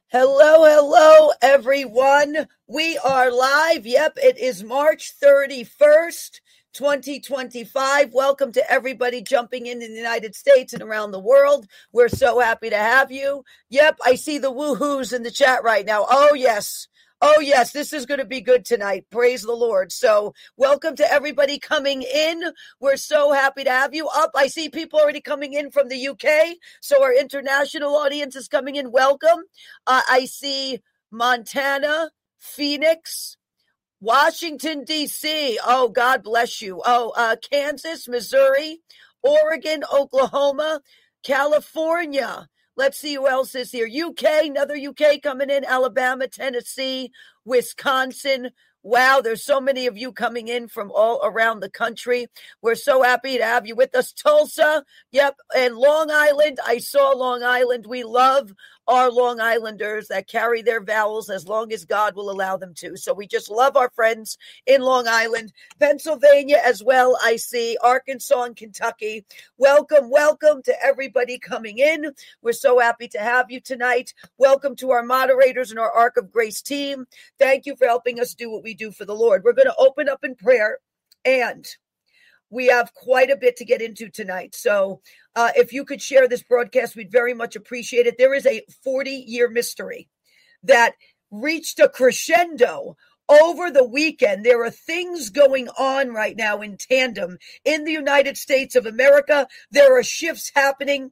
Hello, hello, everyone. We are live. Yep, it is March 31st, 2025. Welcome to everybody jumping in the United States and around the world. We're so happy to have you. Yep, I see the woohoos in the chat right now. Oh, yes. Oh, yes, this is going to be good tonight. Praise the Lord. So welcome to everybody coming in. We're so happy to have you up. I see people already coming in from the UK. So our international audience is coming in. Welcome. I see Montana, Phoenix, Washington, D.C. Oh, God bless you. Oh, Kansas, Missouri, Oregon, Oklahoma, California. Let's see who else is here. UK, another UK coming in, Alabama, Tennessee, Wisconsin. Wow, there's so many of you coming in from all around the country. We're so happy to have you with us. Tulsa, yep, and Long Island. I saw Long Island. We love our Long Islanders that carry their vowels as long as God will allow them to. So we just love our friends in Long Island. Pennsylvania as well, I see. Arkansas and Kentucky. Welcome, welcome to everybody coming in. We're so happy to have you tonight. Welcome to our moderators and our Ark of Grace team. Thank you for helping us do what we do for the Lord. We're going to open up in prayer, and we have quite a bit to get into tonight. So if you could share this broadcast, we'd very much appreciate it. There is a 40-year mystery that reached a crescendo over the weekend. There are things going on right now in tandem in the United States of America. There are shifts happening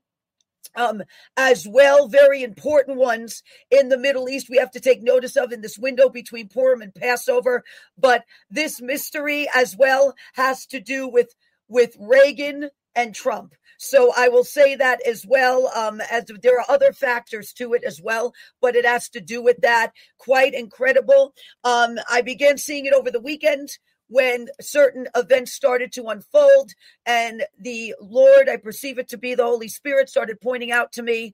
as well, very important ones in the Middle East we have to take notice of in this window between Purim and Passover. But this mystery as well has to do with Reagan and Trump. So I will say that as well, as there are other factors to it as well, but it has to do with that. Quite incredible. I began seeing it over the weekend when certain events started to unfold, and the Lord, I perceive it to be the Holy Spirit, started pointing out to me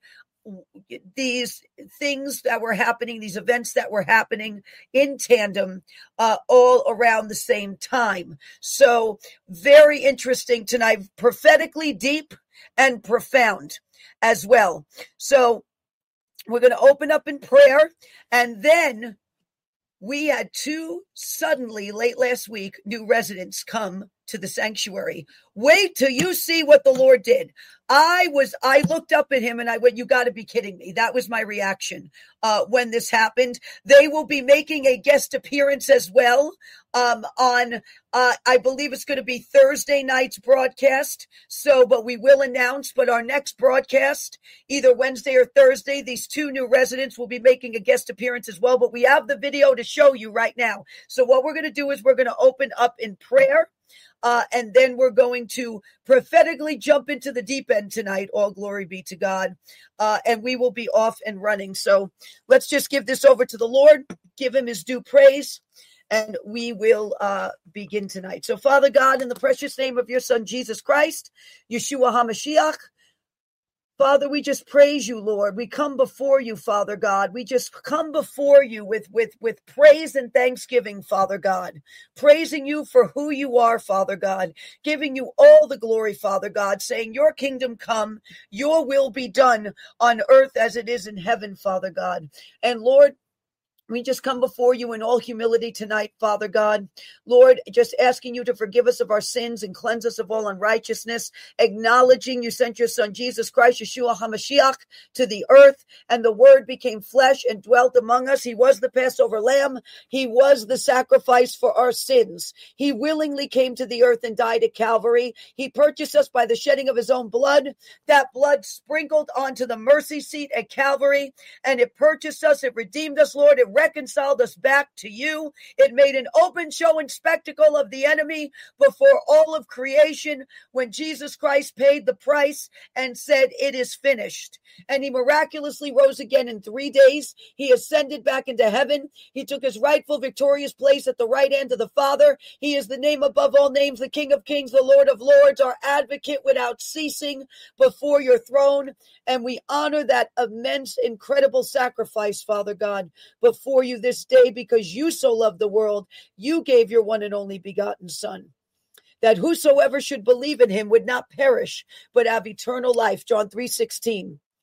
these things that were happening, these events that were happening in tandem, all around the same time. So very interesting tonight, prophetically deep and profound as well. So we're going to open up in prayer, and then we had two suddenly late last week new residents come to the sanctuary. Wait till you see what the Lord did. I looked up at him and I went, you got to be kidding me. That was my reaction when this happened. They will be making a guest appearance as well on I believe it's going to be Thursday night's broadcast. So, but we will announce, but our next broadcast, either Wednesday or Thursday, these two new residents will be making a guest appearance as well. But we have the video to show you right now. So what we're going to do is we're going to open up in prayer. And then we're going to prophetically jump into the deep end tonight. All glory be to God. And we will be off and running. So let's just give this over to the Lord, give him his due praise, and we will begin tonight. So Father God, in the precious name of your Son, Jesus Christ, Yeshua HaMashiach, Father, we just praise you, Lord. We come before you, Father God. We just come before you with praise and thanksgiving, Father God. Praising you for who you are, Father God. Giving you all the glory, Father God. Saying your kingdom come, your will be done on earth as it is in heaven, Father God. And Lord, we just come before you in all humility tonight, Father God. Lord, just asking you to forgive us of our sins and cleanse us of all unrighteousness, acknowledging you sent your Son, Jesus Christ, Yeshua HaMashiach, to the earth, and the Word became flesh and dwelt among us. He was the Passover lamb. He was the sacrifice for our sins. He willingly came to the earth and died at Calvary. He purchased us by the shedding of his own blood. That blood sprinkled onto the mercy seat at Calvary, and it purchased us. It redeemed us, Lord. It reconciled us back to you. It made an open show and spectacle of the enemy before all of creation when Jesus Christ paid the price and said, it is finished. And he miraculously rose again in 3 days. He ascended back into heaven. He took his rightful victorious place at the right hand of the Father. He is the name above all names, the King of kings, the Lord of lords, our advocate without ceasing before your throne. And we honor that immense, incredible sacrifice, Father God, before you this day, because you so loved the world, you gave your one and only begotten Son, that whosoever should believe in him would not perish, but have eternal life. John 3:16.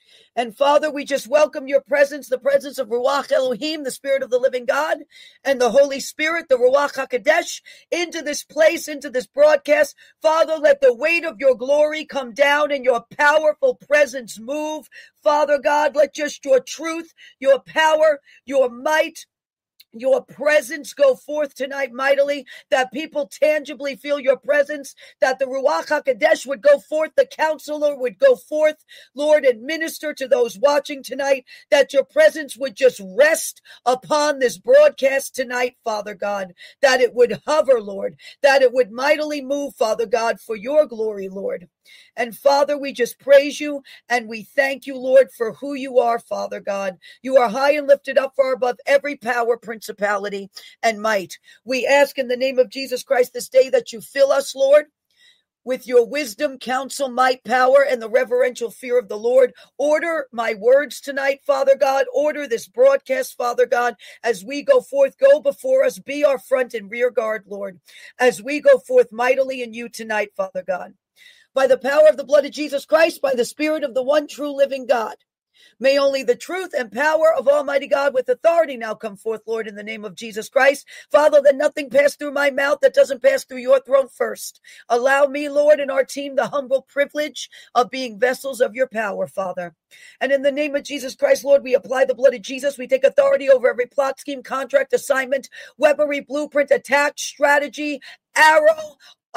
And Father, we just welcome your presence, the presence of Ruach Elohim, the Spirit of the living God, and the Holy Spirit, the Ruach HaKodesh, into this place, into this broadcast. Father, let the weight of your glory come down and your powerful presence move. Father God, let just your truth, your power, your might, your presence go forth tonight mightily, that people tangibly feel your presence, that the Ruach HaKodesh would go forth, the counselor would go forth, Lord, and minister to those watching tonight, that your presence would just rest upon this broadcast tonight, Father God, that it would hover, Lord, that it would mightily move, Father God, for your glory, Lord. And Father, we just praise you and we thank you, Lord, for who you are, Father God. You are high and lifted up far above every power, principality, and might. We ask in the name of Jesus Christ this day that you fill us, Lord, with your wisdom, counsel, might, power, and the reverential fear of the Lord. Order my words tonight, Father God. Order this broadcast, Father God, as we go forth. Go before us. Be our front and rear guard, Lord, as we go forth mightily in you tonight, Father God. By the power of the blood of Jesus Christ, by the Spirit of the one true living God. May only the truth and power of Almighty God with authority now come forth, Lord, in the name of Jesus Christ. Father, let nothing pass through my mouth that doesn't pass through your throne first. Allow me, Lord, and our team the humble privilege of being vessels of your power, Father. And in the name of Jesus Christ, Lord, we apply the blood of Jesus. We take authority over every plot, scheme, contract, assignment, weaponry, blueprint, attack, strategy, arrow,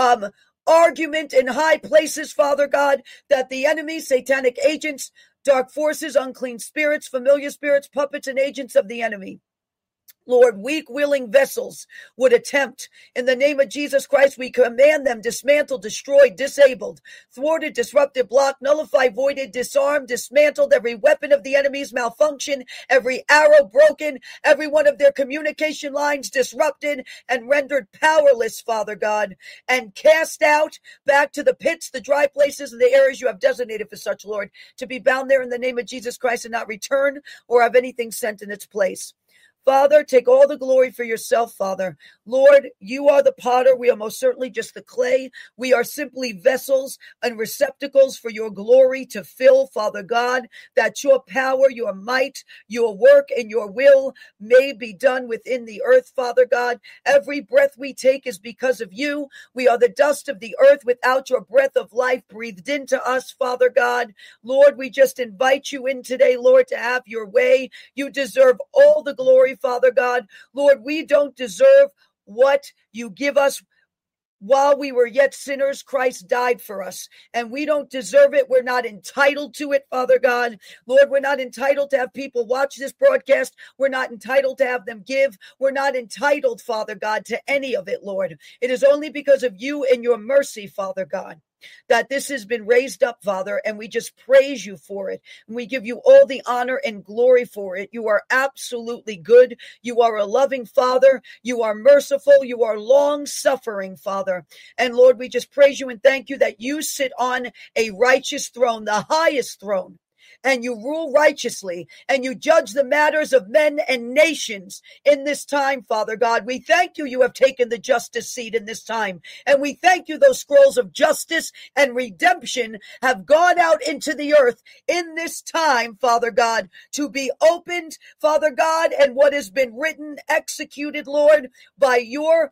argument in high places, Father God, that the enemy, satanic agents, dark forces, unclean spirits, familiar spirits, puppets, and agents of the enemy, Lord, weak, willing vessels would attempt. In the name of Jesus Christ, we command them dismantled, destroyed, disabled, thwarted, disrupted, blocked, nullified, voided, disarmed, dismantled, every weapon of the enemy's malfunction, every arrow broken, every one of their communication lines disrupted and rendered powerless, Father God, and cast out back to the pits, the dry places, and the areas you have designated for such, Lord, to be bound there in the name of Jesus Christ and not return or have anything sent in its place. Father, take all the glory for yourself, Father. Lord, you are the potter. We are most certainly just the clay. We are simply vessels and receptacles for your glory to fill, Father God, that your power, your might, your work, and your will may be done within the earth, Father God. Every breath we take is because of you. We are the dust of the earth without your breath of life breathed into us, Father God. Lord, we just invite you in today, Lord, to have your way. You deserve all the glory, Father God. Lord, we don't deserve what you give us. While we were yet sinners, Christ died for us, and we don't deserve it. We're not entitled to it, Father God. Lord, we're not entitled to have people watch this broadcast. We're not entitled to have them give. We're not entitled, Father God, to any of it, Lord. It is only because of you and your mercy, Father God, that this has been raised up, Father, and we just praise you for it. And we give you all the honor and glory for it. You are absolutely good. You are a loving Father. You are merciful. You are long-suffering, Father. And Lord, we just praise you and thank you that you sit on a righteous throne, the highest throne, and you rule righteously, and you judge the matters of men and nations in this time, Father God. We thank you, you have taken the justice seat in this time, and we thank you those scrolls of justice and redemption have gone out into the earth in this time, Father God, to be opened, Father God, and what has been written, executed, Lord, by your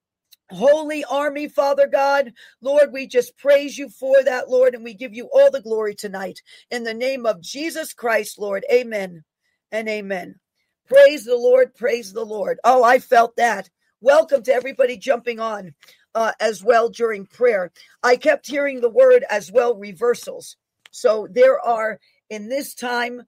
holy army, Father God. Lord, we just praise you for that, Lord, and we give you all the glory tonight. In the name of Jesus Christ, Lord, amen and amen. Praise the Lord, praise the Lord. Oh, I felt that. Welcome to everybody jumping on as well during prayer. I kept hearing the word as well, reversals. So there are, in this time,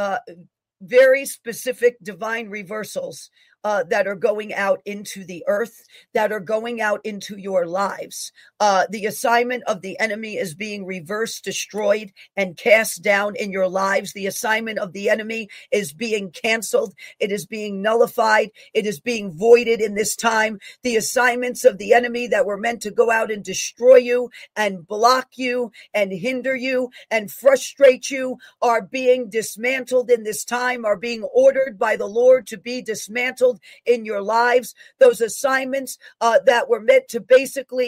very specific divine reversals that are going out into the earth, that are going out into your lives. The assignment of the enemy is being reversed, destroyed, and cast down in your lives. The assignment of the enemy is being canceled. It is being nullified. It is being voided in this time. The assignments of the enemy that were meant to go out and destroy you and block you and hinder you and frustrate you are being dismantled in this time, are being ordered by the Lord to be dismantled in your lives. Those assignments that were meant to basically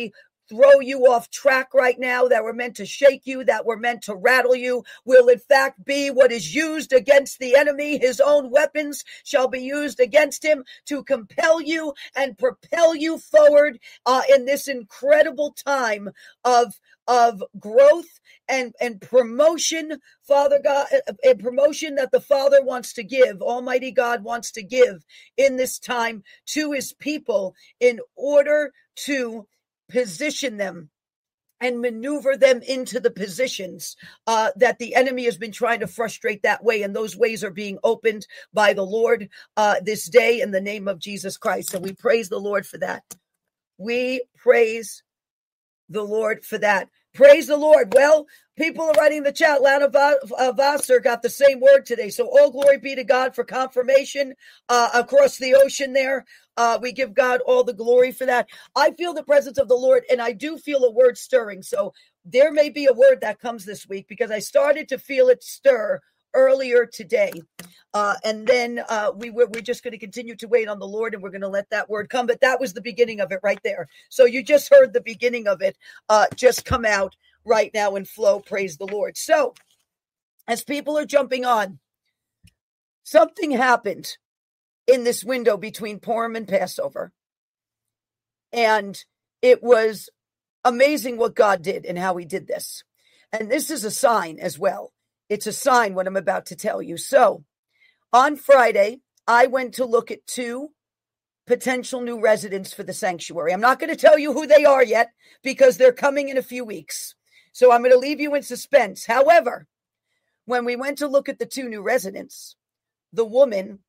throw you off track right now, that were meant to shake you, that were meant to rattle you, will in fact be what is used against the enemy. His own weapons shall be used against him to compel you and propel you forward in this incredible time of growth and promotion, Father God, and promotion that the Father wants to give, Almighty God wants to give in this time to his people in order to position them and maneuver them into the positions that the enemy has been trying to frustrate that way. And those ways are being opened by the Lord this day in the name of Jesus Christ. So we praise the Lord for that. We praise the Lord for that. Praise the Lord. Well, people are writing in the chat. Lana Vassar got the same word today. So all glory be to God for confirmation across the ocean there. We give God all the glory for that. I feel the presence of the Lord, and I do feel a word stirring. So there may be a word that comes this week because I started to feel it stir earlier today. And then we're just going to continue to wait on the Lord, and we're going to let that word come. But that was the beginning of it right there. So you just heard the beginning of it just come out right now and flow. Praise the Lord. So as people are jumping on, something happened in this window between Purim and Passover. And it was amazing what God did and how he did this. And this is a sign as well. It's a sign what I'm about to tell you. So on Friday, I went to look at 2 potential new residents for the sanctuary. I'm not going to tell you who they are yet because they're coming in a few weeks. So I'm going to leave you in suspense. However, when we went to look at the 2 new residents, the woman,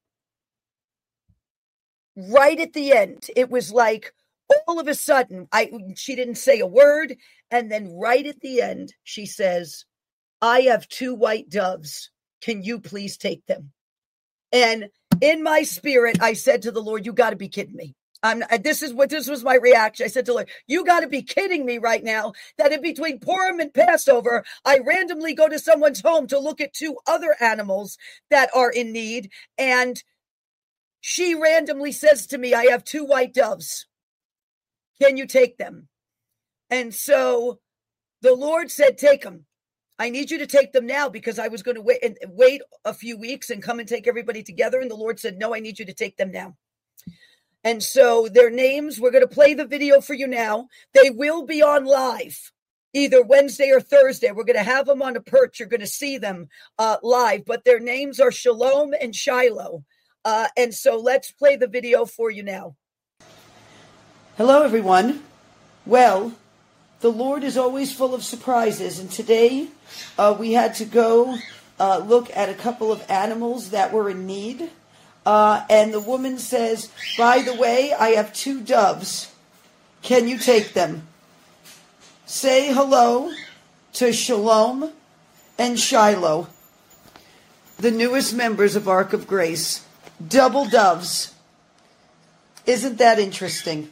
right at the end, it was like all of a sudden, she didn't say a word. And then right at the end, she says, I have 2 white doves. Can you please take them? And in my spirit, I said to the Lord, you got to be kidding me. This was my reaction. I said to the Lord, you got to be kidding me right now that in between Purim and Passover, I randomly go to someone's home to look at 2 other animals that are in need. And she randomly says to me, I have 2 white doves. Can you take them? And so the Lord said, take them. I need you to take them now because I was going to wait a few weeks and come and take everybody together. And the Lord said, no, I need you to take them now. And so their names, we're going to play the video for you now. They will be on live either Wednesday or Thursday. We're going to have them on a perch. You're going to see them live, but their names are Shalom and Shiloh. And so let's play the video for you now. Hello, everyone. Well, the Lord is always full of surprises, and today we had to go look at a couple of animals that were in need. And the woman says, by the way, I have 2 doves. Can you take them? Say hello to Shalom and Shiloh, the newest members of Ark of Grace. Double doves. Isn't that interesting?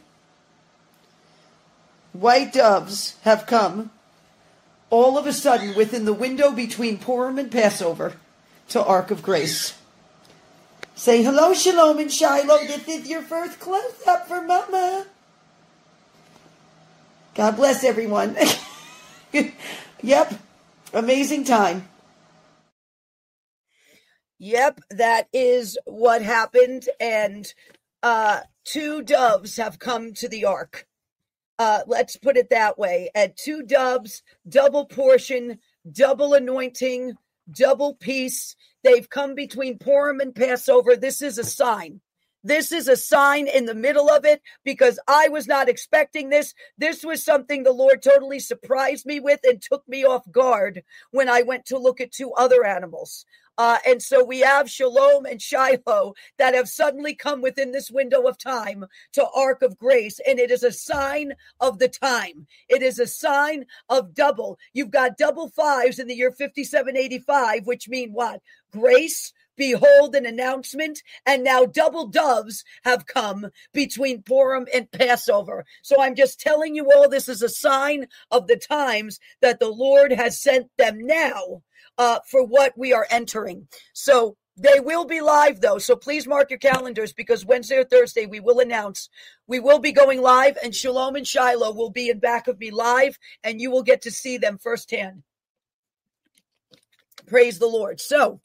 White doves have come all of a sudden within the window between Purim and Passover to Ark of Grace. Say hello, Shalom and Shiloh. This is your first close-up for Mama. God bless everyone. Yep, amazing time. Yep, that is what happened. And 2 doves have come to the ark. Let's put it that way. And 2 doves, double portion, double anointing, double peace. They've come between Purim and Passover. This is a sign. This is a sign in the middle of it because I was not expecting this. This was something the Lord totally surprised me with and took me off guard when I went to look at 2 other animals. And so we have Shalom and Shiloh that have suddenly come within this window of time to Ark of Grace. And it is a sign of the time. It is a sign of double. You've got double 5s in the year 5785, which mean what? Grace, behold, an announcement, and now double doves have come between Purim and Passover. So I'm just telling you all this is a sign of the times that the Lord has sent them now for what we are entering. So They will be live, though, so please mark your calendars, because Wednesday or Thursday we will announce we will be going live, and Shalom and Shiloh will be in back of me live, and you will get to see them firsthand. Praise the Lord. So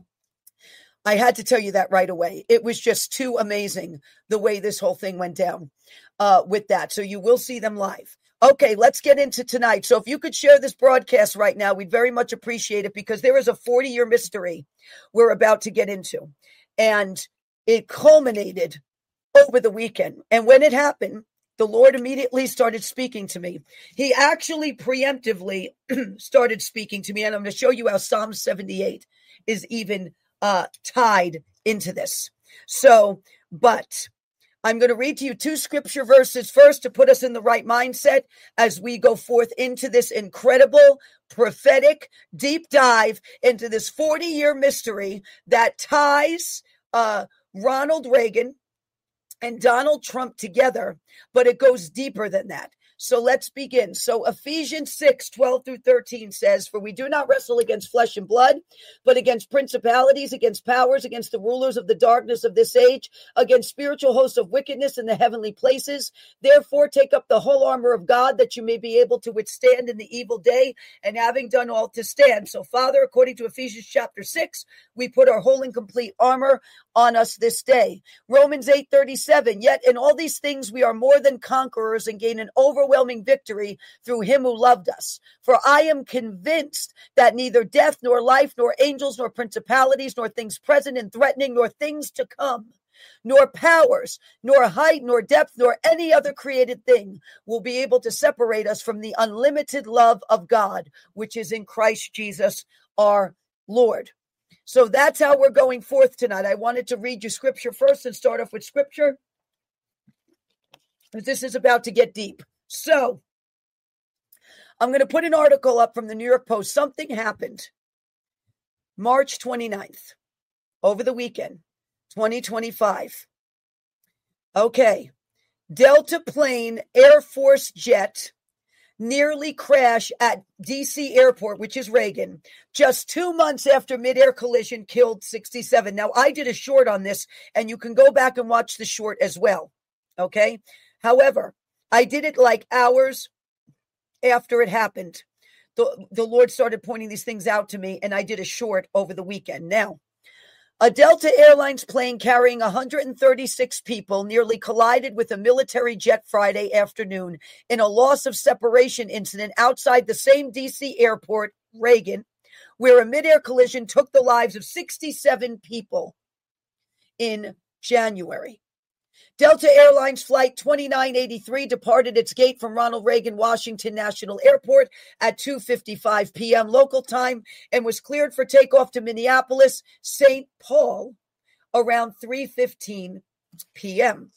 I had to tell you that right away. It was just too amazing the way this whole thing went down with that. So you will see them live. Okay, let's get into tonight. So if you could share this broadcast right now, we'd very much appreciate it, because there is a 40-year mystery we're about to get into. And it culminated over the weekend. And when it happened, the Lord immediately started speaking to me. He actually preemptively started speaking to me. And I'm going to show you how Psalm 78 is even tied into this. So, but I'm going to read to you 2 scripture verses first to put us in the right mindset as we go forth into this incredible, prophetic, deep dive into this 40-year mystery that ties Ronald Reagan and Donald Trump together, but it goes deeper than that. So let's begin. So Ephesians 6:12-13 says, "For we do not wrestle against flesh and blood, but against principalities, against powers, against the rulers of the darkness of this age, against spiritual hosts of wickedness in the heavenly places. Therefore take up the whole armor of God, that you may be able to withstand in the evil day, and having done all to stand." So Father, according to Ephesians chapter 6, we put our whole and complete armor on us this day. Romans 8:37, "Yet in all these things we are more than conquerors, and gain an overwhelming victory through him who loved us. For I am convinced that neither death, nor life, nor angels, nor principalities, nor things present and threatening, nor things to come, nor powers, nor height, nor depth, nor any other created thing will be able to separate us from the unlimited love of God, which is in Christ Jesus our Lord." So that's how we're going forth tonight. I wanted to read you scripture first and start off with scripture, because this is about to get deep. So I'm going to put an article up from the New York Post. Something happened March 29th, over the weekend, 2025. Okay. Delta plane, Air Force jet, nearly crash at D.C. airport, which is Reagan, just 2 months after midair collision killed 67. Now, I did a short on this, and you can go back and watch the short as well. Okay. However, I did it like hours after it happened. The Lord started pointing these things out to me, and I did a short over the weekend. Now, a Delta Airlines plane carrying 136 people nearly collided with a military jet Friday afternoon in a loss of separation incident outside the same D.C. airport, Reagan, where a midair collision took the lives of 67 people in January. Delta Airlines Flight 2983 departed its gate from Ronald Reagan Washington National Airport at 2:55 p.m. local time and was cleared for takeoff to Minneapolis, St. Paul around 3:15 p.m.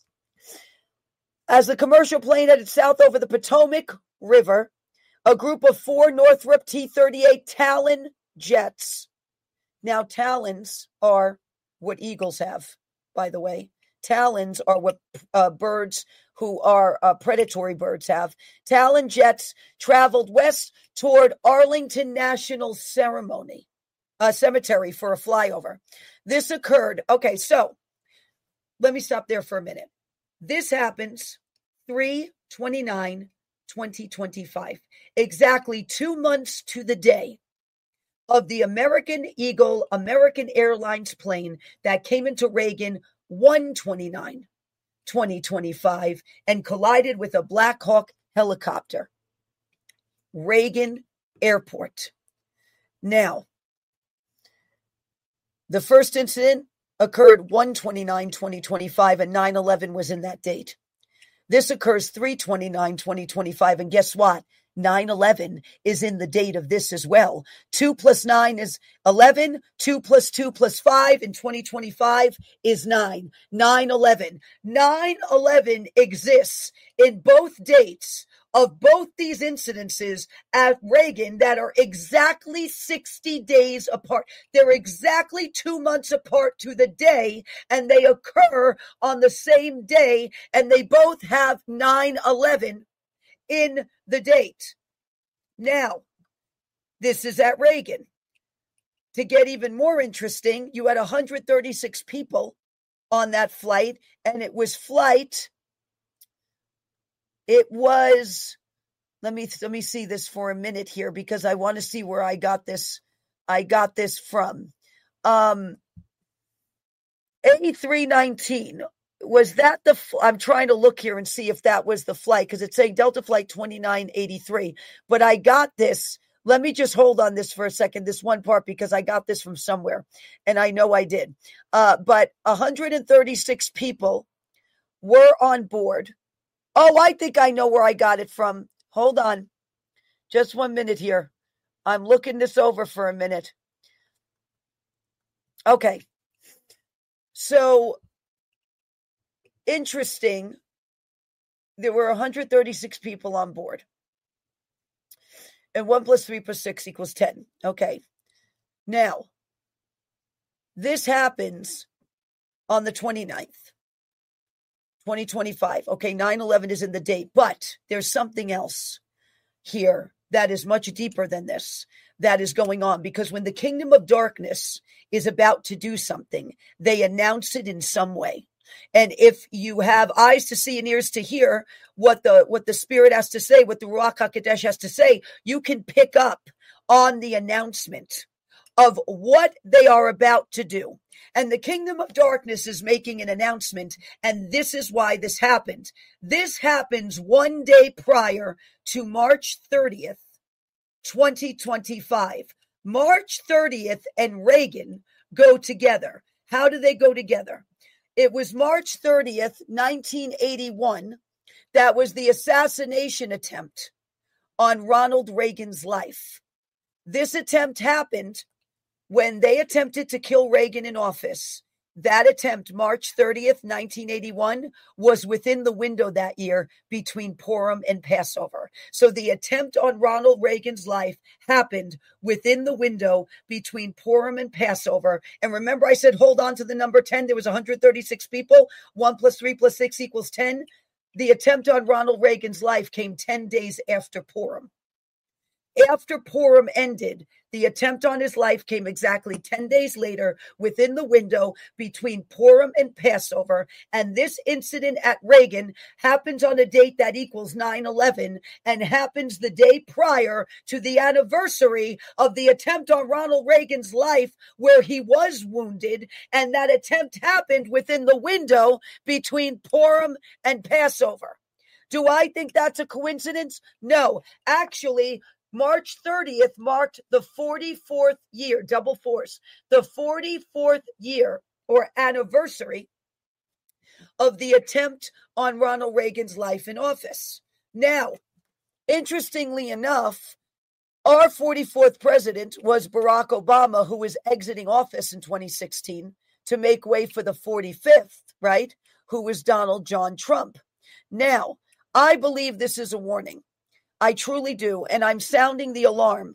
As the commercial plane headed south over the Potomac River, a group of 4 Northrop T-38 Talon jets. Now, Talons are what eagles have, by the way. Talons are what birds who are predatory birds have. Talon jets traveled west toward Arlington National Cemetery for a flyover. This occurred. Okay, so let me stop there for a minute. This happens 3/29/2025, exactly 2 months to the day of the American Eagle American Airlines plane that came into Reagan 1/29/2025 and collided with a Black Hawk helicopter. Reagan Airport. Now, the first incident occurred 1/29/2025, and 9/11 was in that date. This occurs 3/29/2025, and guess what? 9/11 is in the date of this as well. 2 + 9 is 11. 2 + 2 + 5 in 2025 is 9. 9/11. 9/11 exists in both dates of both these incidences at Reagan that are exactly 60 days apart. They're exactly 2 months apart to the day, and they occur on the same day, and they both have 9/11 in the date. Now, this is at Reagan. to get even more interesting, you had 136 people on that flight, and it was let me see this for a minute here, because I want to see where I got this from. A319, was that I'm trying to look here and see if that was the flight, because it's saying Delta Flight 2983, but I got this. Let me just hold on this for a second, this one part, because I got this from somewhere, and I know I did. But 136 people were on board. Oh, I think I know where I got it from. Hold on. Just 1 minute here. I'm looking this over for a minute. Okay. So, interesting. There were 136 people on board. And 1 + 3 + 6 = 10. Okay. Now, this happens on the 29th, 2025. Okay, 9/11 is in the date, but there's something else here that is much deeper than this that is going on, because when the kingdom of darkness is about to do something, they announce it in some way. And if you have eyes to see and ears to hear what the Spirit has to say, what the Ruach HaKodesh has to say, you can pick up on the announcement of what they are about to do. And the kingdom of darkness is making an announcement, and this is why this happened. This happens 1 day prior to March 30th, 2025. March 30th and Reagan go together. How do they go together? It was March 30th, 1981. That was the assassination attempt on Ronald Reagan's life. This attempt happened when they attempted to kill Reagan in office. That attempt, March 30th, 1981, was within the window that year between Purim and Passover. So the attempt on Ronald Reagan's life happened within the window between Purim and Passover. And remember, I said, hold on to the number 10. There was 136 people. 1 + 3 + 6 = 10. The attempt on Ronald Reagan's life came 10 days after Purim. After Purim ended, the attempt on his life came exactly 10 days later within the window between Purim and Passover. And this incident at Reagan happens on a date that equals 9/11 and happens the day prior to the anniversary of the attempt on Ronald Reagan's life, where he was wounded. And that attempt happened within the window between Purim and Passover. Do I think that's a coincidence? No, actually, March 30th marked the 44th year, double fours, the 44th year or anniversary of the attempt on Ronald Reagan's life in office. Now, interestingly enough, our 44th president was Barack Obama, who was exiting office in 2016 to make way for the 45th, right? Who was Donald John Trump. Now, I believe this is a warning. I truly do. And I'm sounding the alarm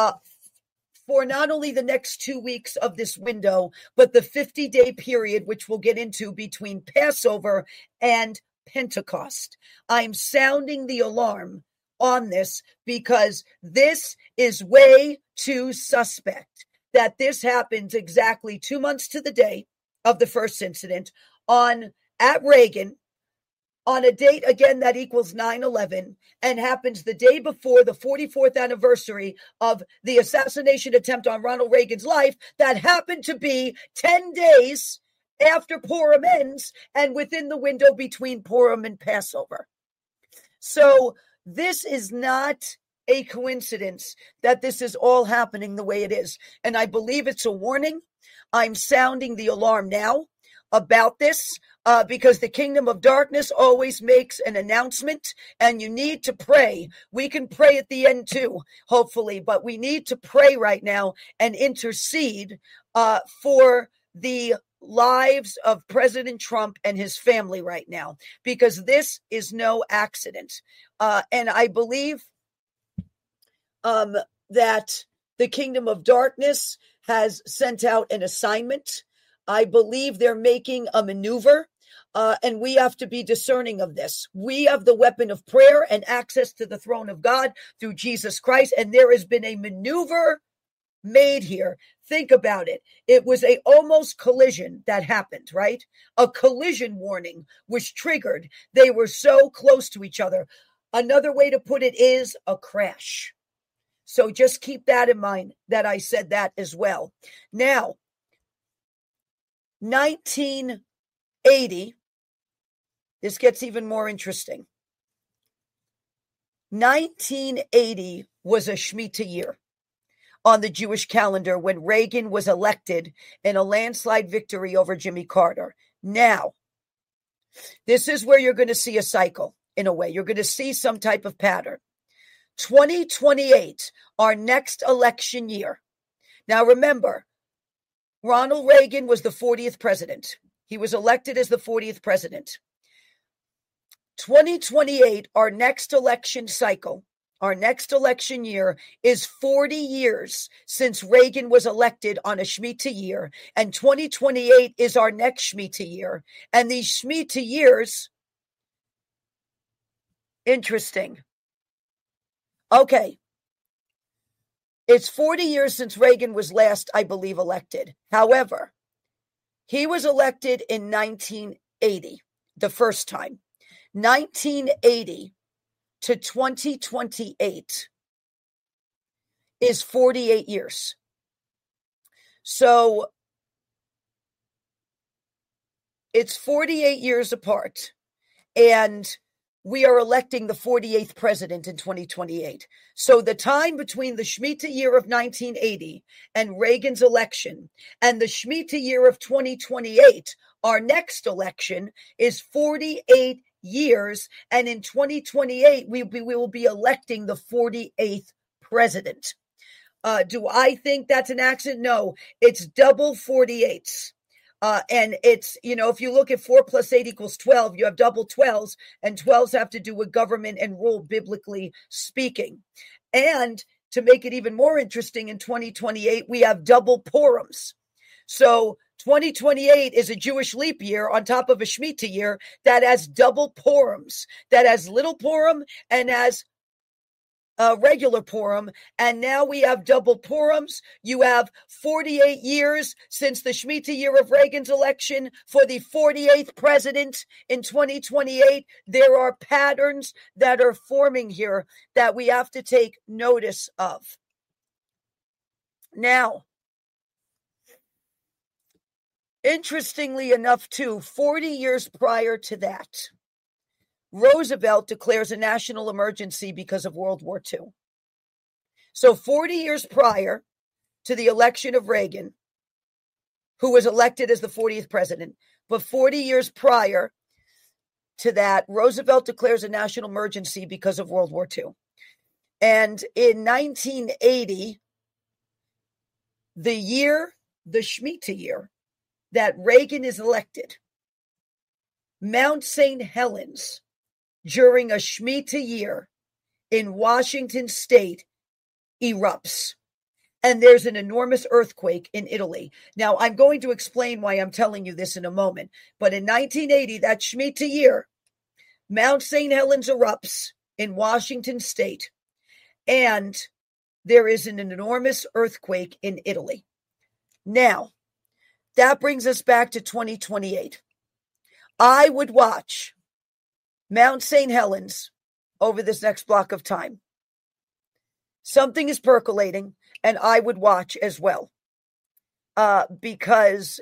for not only the next 2 weeks of this window, but the 50-day period, which we'll get into between Passover and Pentecost. I'm sounding the alarm on this because this is way too suspect that this happens exactly 2 months to the day of the first incident at Reagan, on a date, again, that equals 9/11, and happens the day before the 44th anniversary of the assassination attempt on Ronald Reagan's life, that happened to be 10 days after Purim ends and within the window between Purim and Passover. So this is not a coincidence that this is all happening the way it is. And I believe it's a warning. I'm sounding the alarm now about this, because the kingdom of darkness always makes an announcement, and you need to pray. We can pray at the end too, hopefully, but we need to pray right now and intercede for the lives of President Trump and his family right now, because this is no accident. And I believe that the kingdom of darkness has sent out an assignment. I believe they're making a maneuver, and we have to be discerning of this. We have the weapon of prayer and access to the throne of God through Jesus Christ, and there has been a made here. Think about it. It was a almost collision that happened, right? A collision warning was triggered. They were so close to each other. Another way to put it is a crash. So just keep that in mind that I said that as well. Now, 1980, this gets even more interesting. 1980 was a Shemitah year on the Jewish calendar when Reagan was elected in a landslide victory over Jimmy Carter. Now, this is where you're going to see a cycle in a way. You're going to see some type of pattern. 2028, our next election year. Now, remember, Ronald Reagan was the 40th president. He was elected as the 40th president. 2028, our next election cycle, our next election year is 40 years since Reagan was elected on a Shemitah year, and 2028 is our next Shemitah year. And these Shemitah years, interesting. Okay. It's 40 years since Reagan was last, I believe, elected. However, he was elected in 1980, the first time. 1980 to 2028 is 48 years. So it's 48 years apart. And we are electing the 48th president in 2028. So the time between the Shemitah year of 1980 and Reagan's election and the Shemitah year of 2028, our next election, is 48 years. And in 2028, we will be electing the 48th president. Do I think that's an accident? No, it's double 48s. And it's, if you look at 4 + 8 = 12, you have double 12s, and 12s have to do with government and rule, biblically speaking. And to make it even more interesting, in 2028, we have double Purims. So 2028 is a Jewish leap year on top of a Shemitah year that has double Purims, that has little Purim and has regular Purim, and now we have double Purims. You have 48 years since the Shemitah year of Reagan's election for the 48th president in 2028. There are patterns that are forming here that we have to take notice of. Now, interestingly enough, too, 40 years prior to that, Roosevelt declares a national emergency because of World War II. So 40 years prior to the election of Reagan, who was elected as the 40th president, but 40 years prior to that, Roosevelt declares a national emergency because of World War II. And in 1980, the Shemitah year that Reagan is elected, Mount St. Helens, during a Shemitah year in Washington state, erupts. And there's an enormous earthquake in Italy. Now, I'm going to explain why I'm telling you this in a moment. But in 1980, that Shemitah year, Mount St. Helens erupts in Washington state. And there is an enormous earthquake in Italy. Now, that brings us back to 2028. I would watch Mount St. Helens over this next block of time. Something is percolating, and I would watch as well, because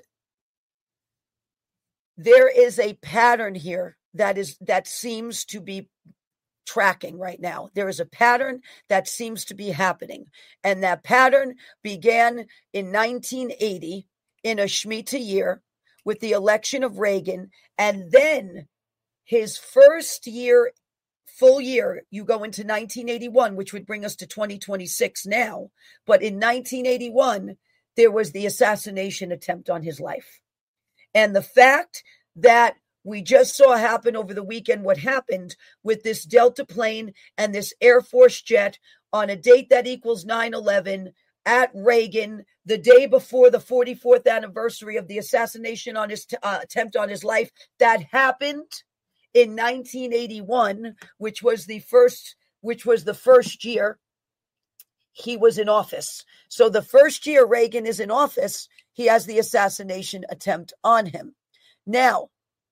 there is a pattern here that seems to be tracking right now. There is a pattern that seems to be happening, and that pattern began in 1980 in a Shemitah year with the election of Reagan, and then his first year, full year, you go into 1981, which would bring us to 2026 now. But in 1981, there was the assassination attempt on his life. And the fact that we just saw happen over the weekend, what happened with this Delta plane and this Air Force jet on a date that equals 9/11 at Reagan, the day before the 44th anniversary of the assassination on his attempt on his life, that happened in 1981, which was the first year he was in office. So the first year Reagan is in office, he has the assassination attempt on him. Now,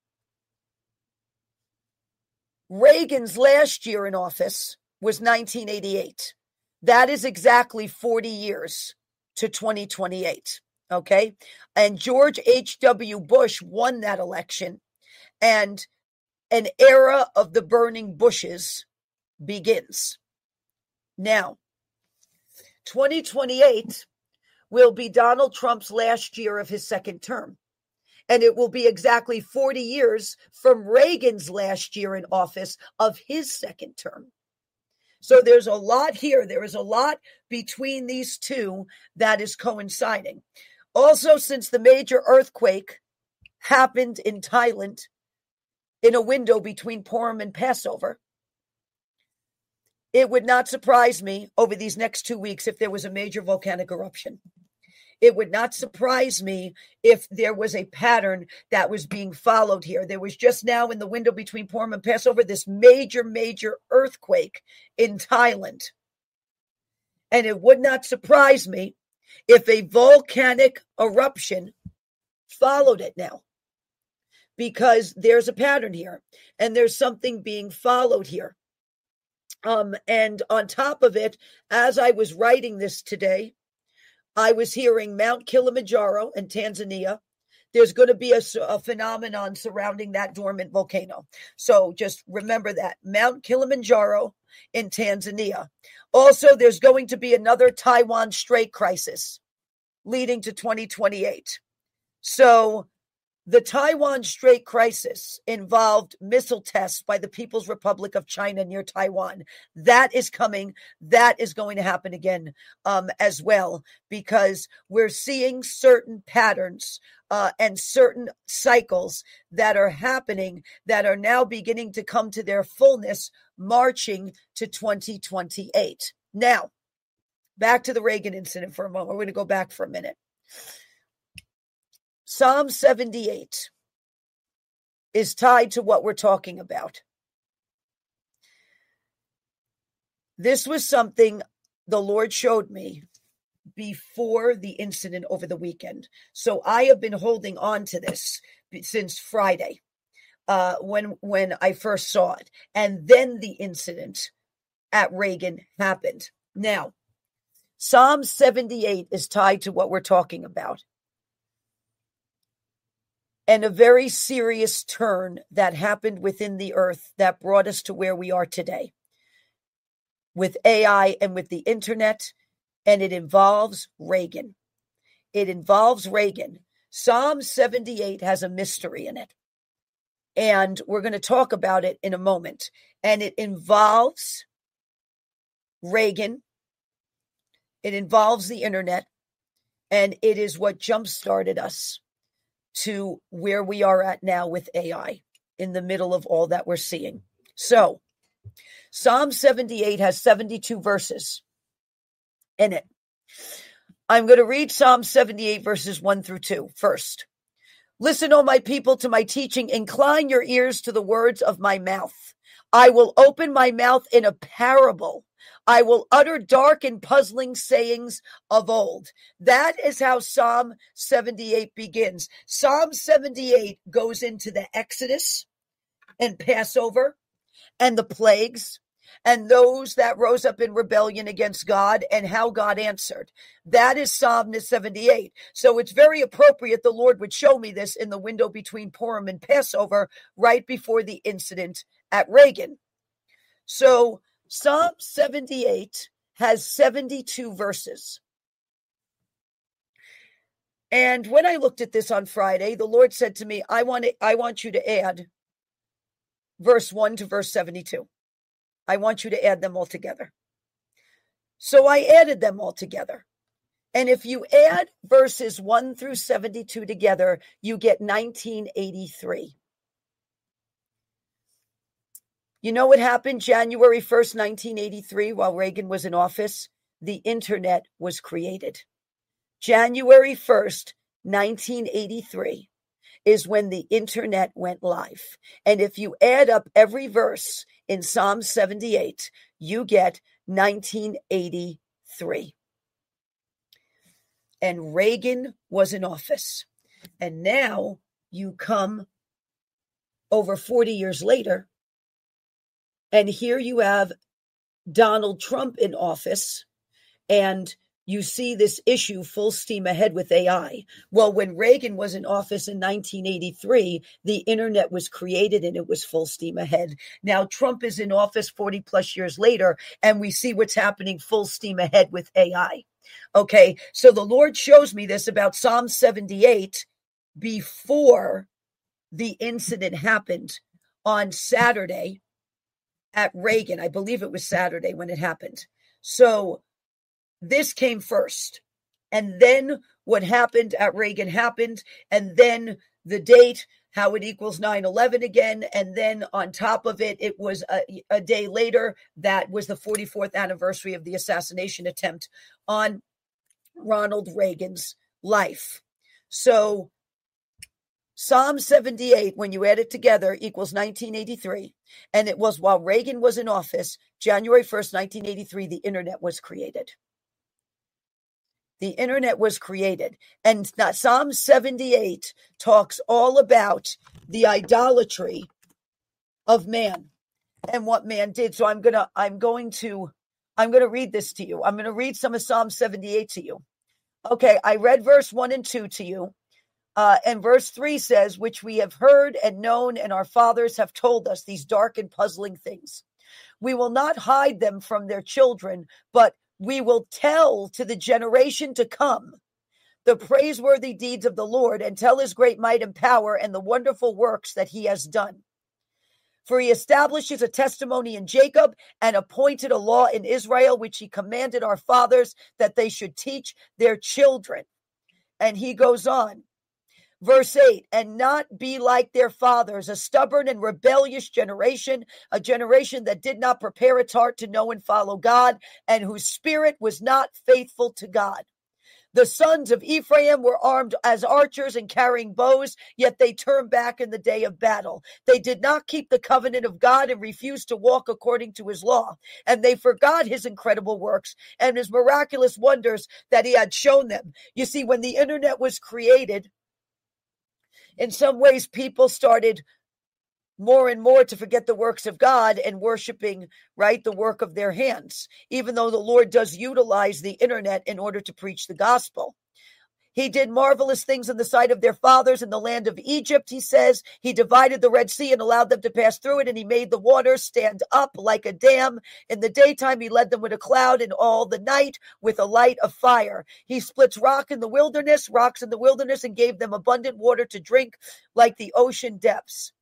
Reagan's last year in office was 1988. That is exactly 40 years to 2028, okay? And George H.W. Bush won that election, and an era of the burning bushes begins. Now, 2028 will be Donald Trump's last year of his second term. And it will be exactly 40 years from Reagan's last year in office of his second term. So there's a lot here. There is a lot between these two that is coinciding. Also, since the major earthquake happened in Thailand in a window between Purim and Passover, it would not surprise me over these next 2 weeks if there was a major volcanic eruption. It would not surprise me if there was a pattern that was being followed here. There was just now in the window between Purim and Passover this major earthquake in Thailand. And it would not surprise me if a volcanic eruption followed it now, because there's a pattern here and there's something being followed here. And on top of it, as I was writing this today, I was hearing Mount Kilimanjaro in Tanzania. There's going to be a phenomenon surrounding that dormant volcano. So just remember that. Mount Kilimanjaro in Tanzania. Also, there's going to be another Taiwan Strait crisis leading to 2028. So the Taiwan Strait crisis involved missile tests by the People's Republic of China near Taiwan. That is coming. That is going to happen again as well, because we're seeing certain patterns and certain cycles that are happening that are now beginning to come to their fullness, marching to 2028. Now, back to the Reagan incident for a moment. We're going to go back for a minute. Psalm 78 is tied to what we're talking about. This was something the Lord showed me before the incident over the weekend. So I have been holding on to this since Friday when I first saw it. And then the incident at Reagan happened. Now, Psalm 78 is tied to what we're talking about. And a very serious turn that happened within the earth that brought us to where we are today with AI and with the internet. And it involves Reagan. It involves Reagan. Psalm 78 has a mystery in it. And we're going to talk about it in a moment. And it involves Reagan. It involves the internet. And it is what jump-started us to where we are at now with AI in the middle of all that we're seeing. So, Psalm 78 has 72 verses in it. I'm going to read Psalm 78 verses 1 through 2 first. Listen, O my people, to my teaching. Incline your ears to the words of my mouth. I will open my mouth in a parable. I will utter dark and puzzling sayings of old. That is how Psalm 78 begins. Psalm 78 goes into the Exodus and Passover and the plagues and those that rose up in rebellion against God and how God answered. That is Psalm 78. So it's very appropriate the Lord would show me this in the window between Purim and Passover right before the incident at Reagan. So Psalm 78 has 72 verses. And when I looked at this on Friday, the Lord said to me, I want you to add verse 1 to verse 72. I want you to add them all together. So I added them all together. And if you add verses 1 through 72 together, you get 1983. You know what happened January 1st, 1983, while Reagan was in office? The internet was created. January 1st, 1983 is when the internet went live. And if you add up every verse in Psalm 78, you get 1983. 1983. And Reagan was in office. And now you come over 40 years later, and here you have Donald Trump in office, and you see this issue full steam ahead with AI. Well, when Reagan was in office in 1983, the internet was created and it was full steam ahead. Now Trump is in office 40 plus years later, and we see what's happening full steam ahead with AI. Okay, so the Lord shows me this about Psalm 78 before the incident happened on Saturday at Reagan. I believe it was Saturday when it happened. So this came first, and then what happened at Reagan happened, and then the date, how it equals 9/11 again, and then on top of it, it was a day later that was the 44th anniversary of the assassination attempt on Ronald Reagan's life. So Psalm 78, when you add it together, equals 1983, and it was while Reagan was in office, January 1st, 1983, the internet was created. The internet was created. And Psalm 78 talks all about the idolatry of man and what man did. So I'm going to read this to you. I'm going to read some of Psalm 78 to you. Okay, I read verse 1 and 2 to you. And verse 3 says, which we have heard and known, and our fathers have told us these dark and puzzling things. We will not hide them from their children, but we will tell to the generation to come the praiseworthy deeds of the Lord, and tell his great might and power and the wonderful works that he has done. For he establishes a testimony in Jacob and appointed a law in Israel, which he commanded our fathers that they should teach their children. And he goes on. Verse 8, and not be like their fathers, a stubborn and rebellious generation, a generation that did not prepare its heart to know and follow God, and whose spirit was not faithful to God. The sons of Ephraim were armed as archers and carrying bows, yet they turned back in the day of battle. They did not keep the covenant of God and refused to walk according to his law. And they forgot his incredible works and his miraculous wonders that he had shown them. You see, when the internet was created, in some ways, people started more and more to forget the works of God and worshiping, right, the work of their hands, even though the Lord does utilize the internet in order to preach the gospel. He did marvelous things in the sight of their fathers in the land of Egypt, he says. He divided the Red Sea and allowed them to pass through it, and he made the waters stand up like a dam. In the daytime, he led them with a cloud, and all the night with a light of fire. He splits rocks in the wilderness, and gave them abundant water to drink like the ocean depths.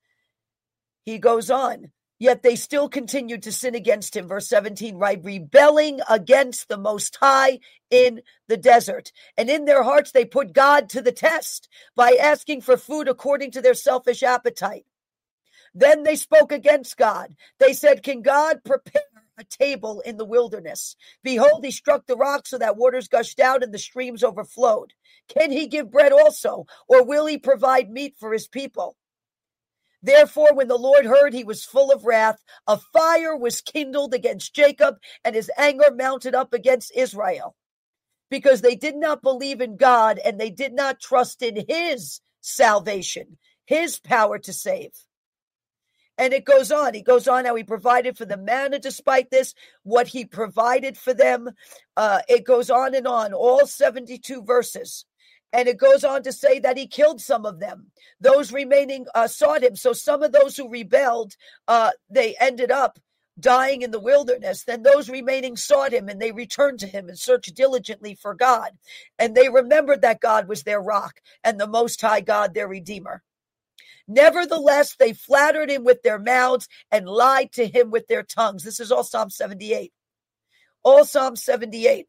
He goes on. Yet they still continued to sin against him. Verse 17, right? Rebelling against the Most High in the desert. And in their hearts, they put God to the test by asking for food according to their selfish appetite. Then they spoke against God. They said, can God prepare a table in the wilderness? Behold, he struck the rock so that waters gushed out and the streams overflowed. Can he give bread also? Or will he provide meat for his people? Therefore, when the Lord heard, he was full of wrath. A fire was kindled against Jacob, and his anger mounted up against Israel, because they did not believe in God, and they did not trust in his salvation, his power to save. And it goes on. He goes on how he provided for the manna despite this, what he provided for them. It goes on and on, all 72 verses. And it goes on to say that he killed some of them. Those remaining sought him. So some of those who rebelled, they ended up dying in the wilderness. Then those remaining sought him, and they returned to him and searched diligently for God. And they remembered that God was their rock and the Most High God, their Redeemer. Nevertheless, they flattered him with their mouths and lied to him with their tongues. This is all Psalm 78. All Psalm 78.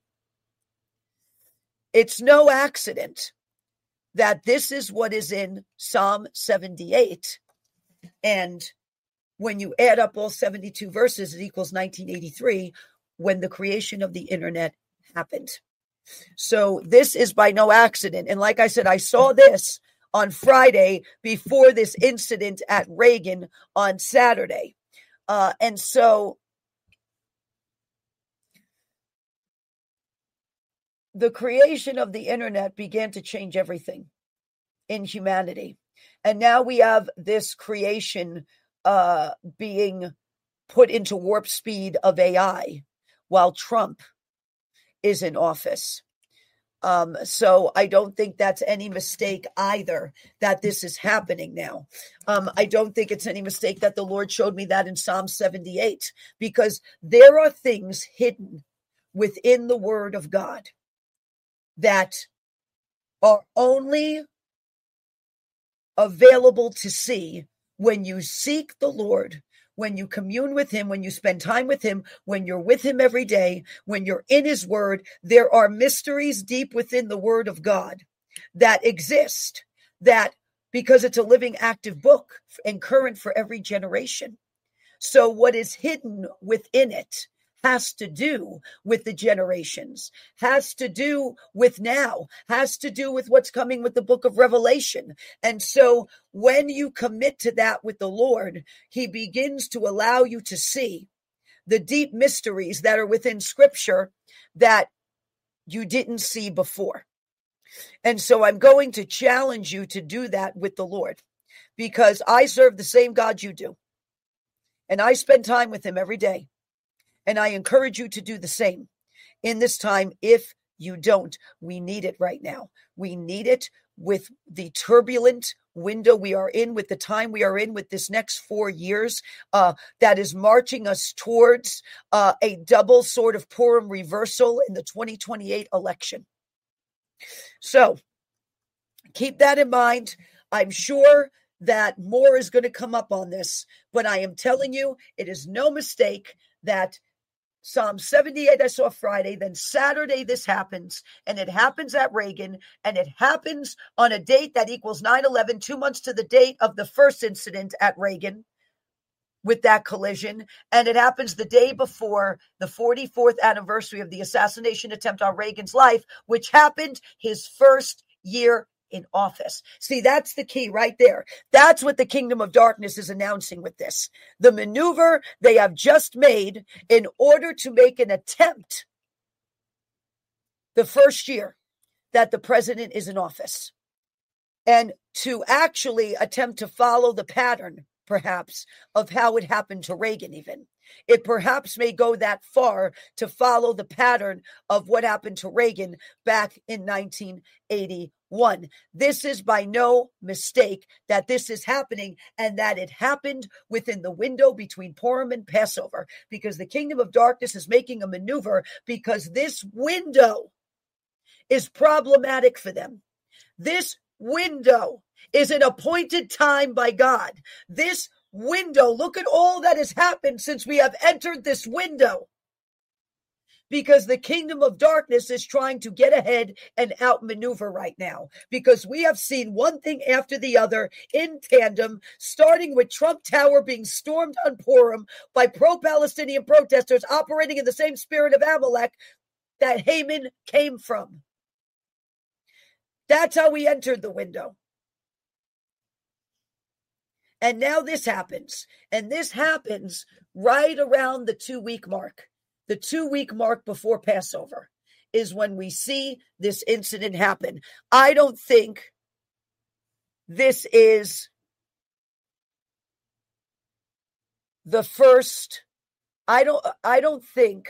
It's no accident that this is what is in Psalm 78. And when you add up all 72 verses, it equals 1983, when the creation of the internet happened. So this is by no accident. And like I said, I saw this on Friday before this incident at Reagan on Saturday. And so the creation of the internet began to change everything in humanity. And now we have this creation being put into warp speed of AI while Trump is in office. So I don't think that's any mistake either that this is happening now. I don't think it's any mistake that the Lord showed me that in Psalm 78, because there are things hidden within the Word of God that are only available to see when you seek the Lord, when you commune with him, when you spend time with him, when you're with him every day, when you're in his word. There are mysteries deep within the word of God that exist, that because it's a living, active book and current for every generation. So what is hidden within it has to do with the generations, has to do with now, has to do with what's coming with the book of Revelation. And so when you commit to that with the Lord, he begins to allow you to see the deep mysteries that are within scripture that you didn't see before. And so I'm going to challenge you to do that with the Lord, because I serve the same God you do. And I spend time with him every day. And I encourage you to do the same in this time. If you don't, we need it right now. We need it with the turbulent window we are in, with the time we are in, with this next 4 years that is marching us towards a double sort of Purim reversal in the 2028 election. So keep that in mind. I'm sure that more is going to come up on this, but I am telling you, it is no mistake that Psalm 78 I saw Friday, then Saturday this happens, and it happens at Reagan, and it happens on a date that equals 9/11, 2 months to the date of the first incident at Reagan with that collision, and it happens the day before the 44th anniversary of the assassination attempt on Reagan's life, which happened his first year in office. See, that's the key right there. That's what the kingdom of darkness is announcing with this. The maneuver they have just made in order to make an attempt the first year that the president is in office, and to actually attempt to follow the pattern, perhaps, of how it happened to Reagan even. It perhaps may go that far to follow the pattern of what happened to Reagan back in 1981. This is by no mistake that this is happening, and that it happened within the window between Purim and Passover, because the kingdom of darkness is making a maneuver, because this window is problematic for them. This window is an appointed time by God. This window, look at all that has happened since we have entered this window, because the kingdom of darkness is trying to get ahead and outmaneuver right now, because we have seen one thing after the other in tandem, starting with Trump Tower being stormed on Purim by pro-Palestinian protesters operating in the same spirit of Amalek that Haman came from. That's how we entered the window. And now this happens. And this happens right around the 2-week mark. The 2-week mark before Passover is when we see this incident happen. I don't think this is the first. I don't think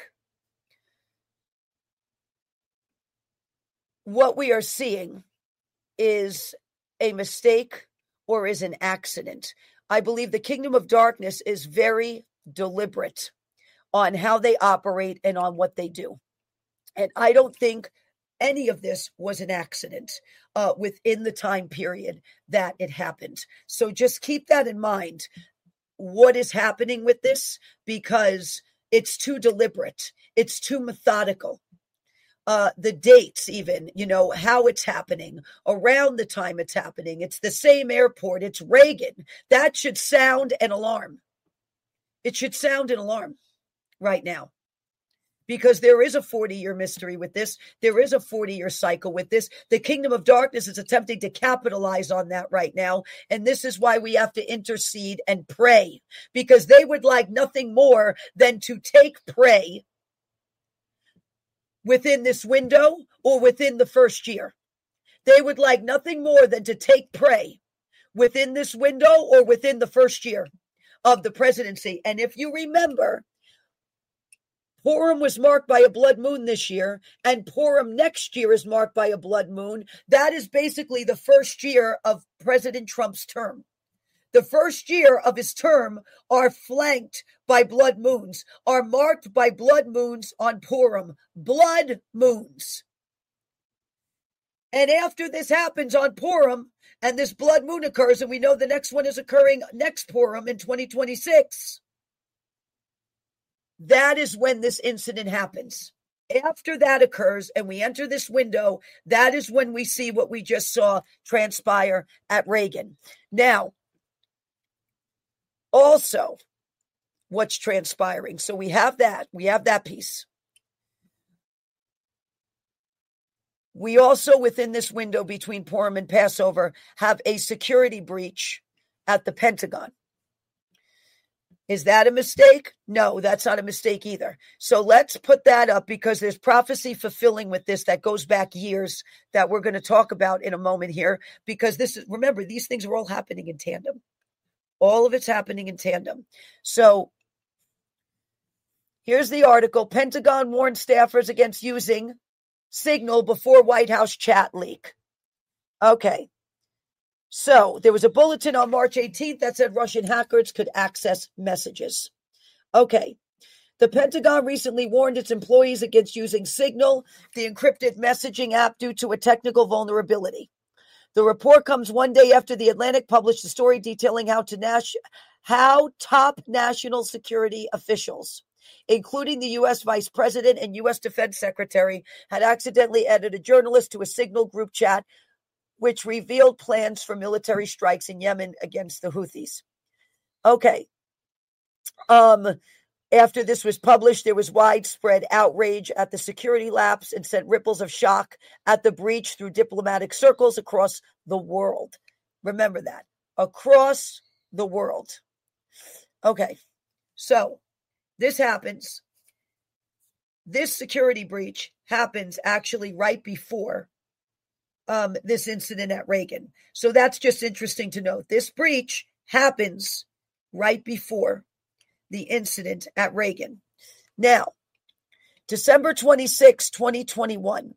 what we are seeing is a mistake or is an accident. I believe the kingdom of darkness is very deliberate on how they operate and on what they do. And I don't think any of this was an accident within the time period that it happened. So just keep that in mind, what is happening with this, because it's too deliberate. It's too methodical. The dates, even, how it's happening, around the time it's happening. It's the same airport. It's Reagan. That should sound an alarm. It should sound an alarm right now, because there is a 40-year mystery with this. There is a 40-year cycle with this. The kingdom of darkness is attempting to capitalize on that right now. And this is why we have to intercede and pray, because they would like nothing more than to take prey within this window or within the first year. They would like nothing more than to take prey within this window or within the first year of the presidency. And if you remember, Purim was marked by a blood moon this year, and Purim next year is marked by a blood moon. That is basically the first year of President Trump's term. The first year of his term are flanked by blood moons, are marked by blood moons on Purim. Blood moons. And after this happens on Purim, and this blood moon occurs, and we know the next one is occurring next Purim in 2026, that is when this incident happens. After that occurs and we enter this window, that is when we see what we just saw transpire at Reagan. Now, also, what's transpiring? So we have that piece. We also, within this window between Purim and Passover, have a security breach at the Pentagon. Is that a mistake? No, that's not a mistake either. So let's put that up because there's prophecy fulfilling with this that goes back years that we're going to talk about in a moment here, because this is, remember, these things are all happening in tandem. All of it's happening in tandem. So here's the article. Pentagon warned staffers against using Signal before White House chat leak. Okay. So there was a bulletin on March 18th that said Russian hackers could access messages. Okay. The Pentagon recently warned its employees against using Signal, the encrypted messaging app, due to a technical vulnerability. The report comes one day after The Atlantic published a story detailing how top national security officials, including the U.S. Vice President and U.S. Defense Secretary, had accidentally added a journalist to a Signal group chat, which revealed plans for military strikes in Yemen against the Houthis. Okay. After this was published, there was widespread outrage at the security lapse and sent ripples of shock at the breach through diplomatic circles across the world. Remember that. Across the world. Okay. So this happens. This security breach happens actually right before this incident at Reagan. So that's just interesting to note. This breach happens right before the incident at Reagan. Now, December 26, 2021,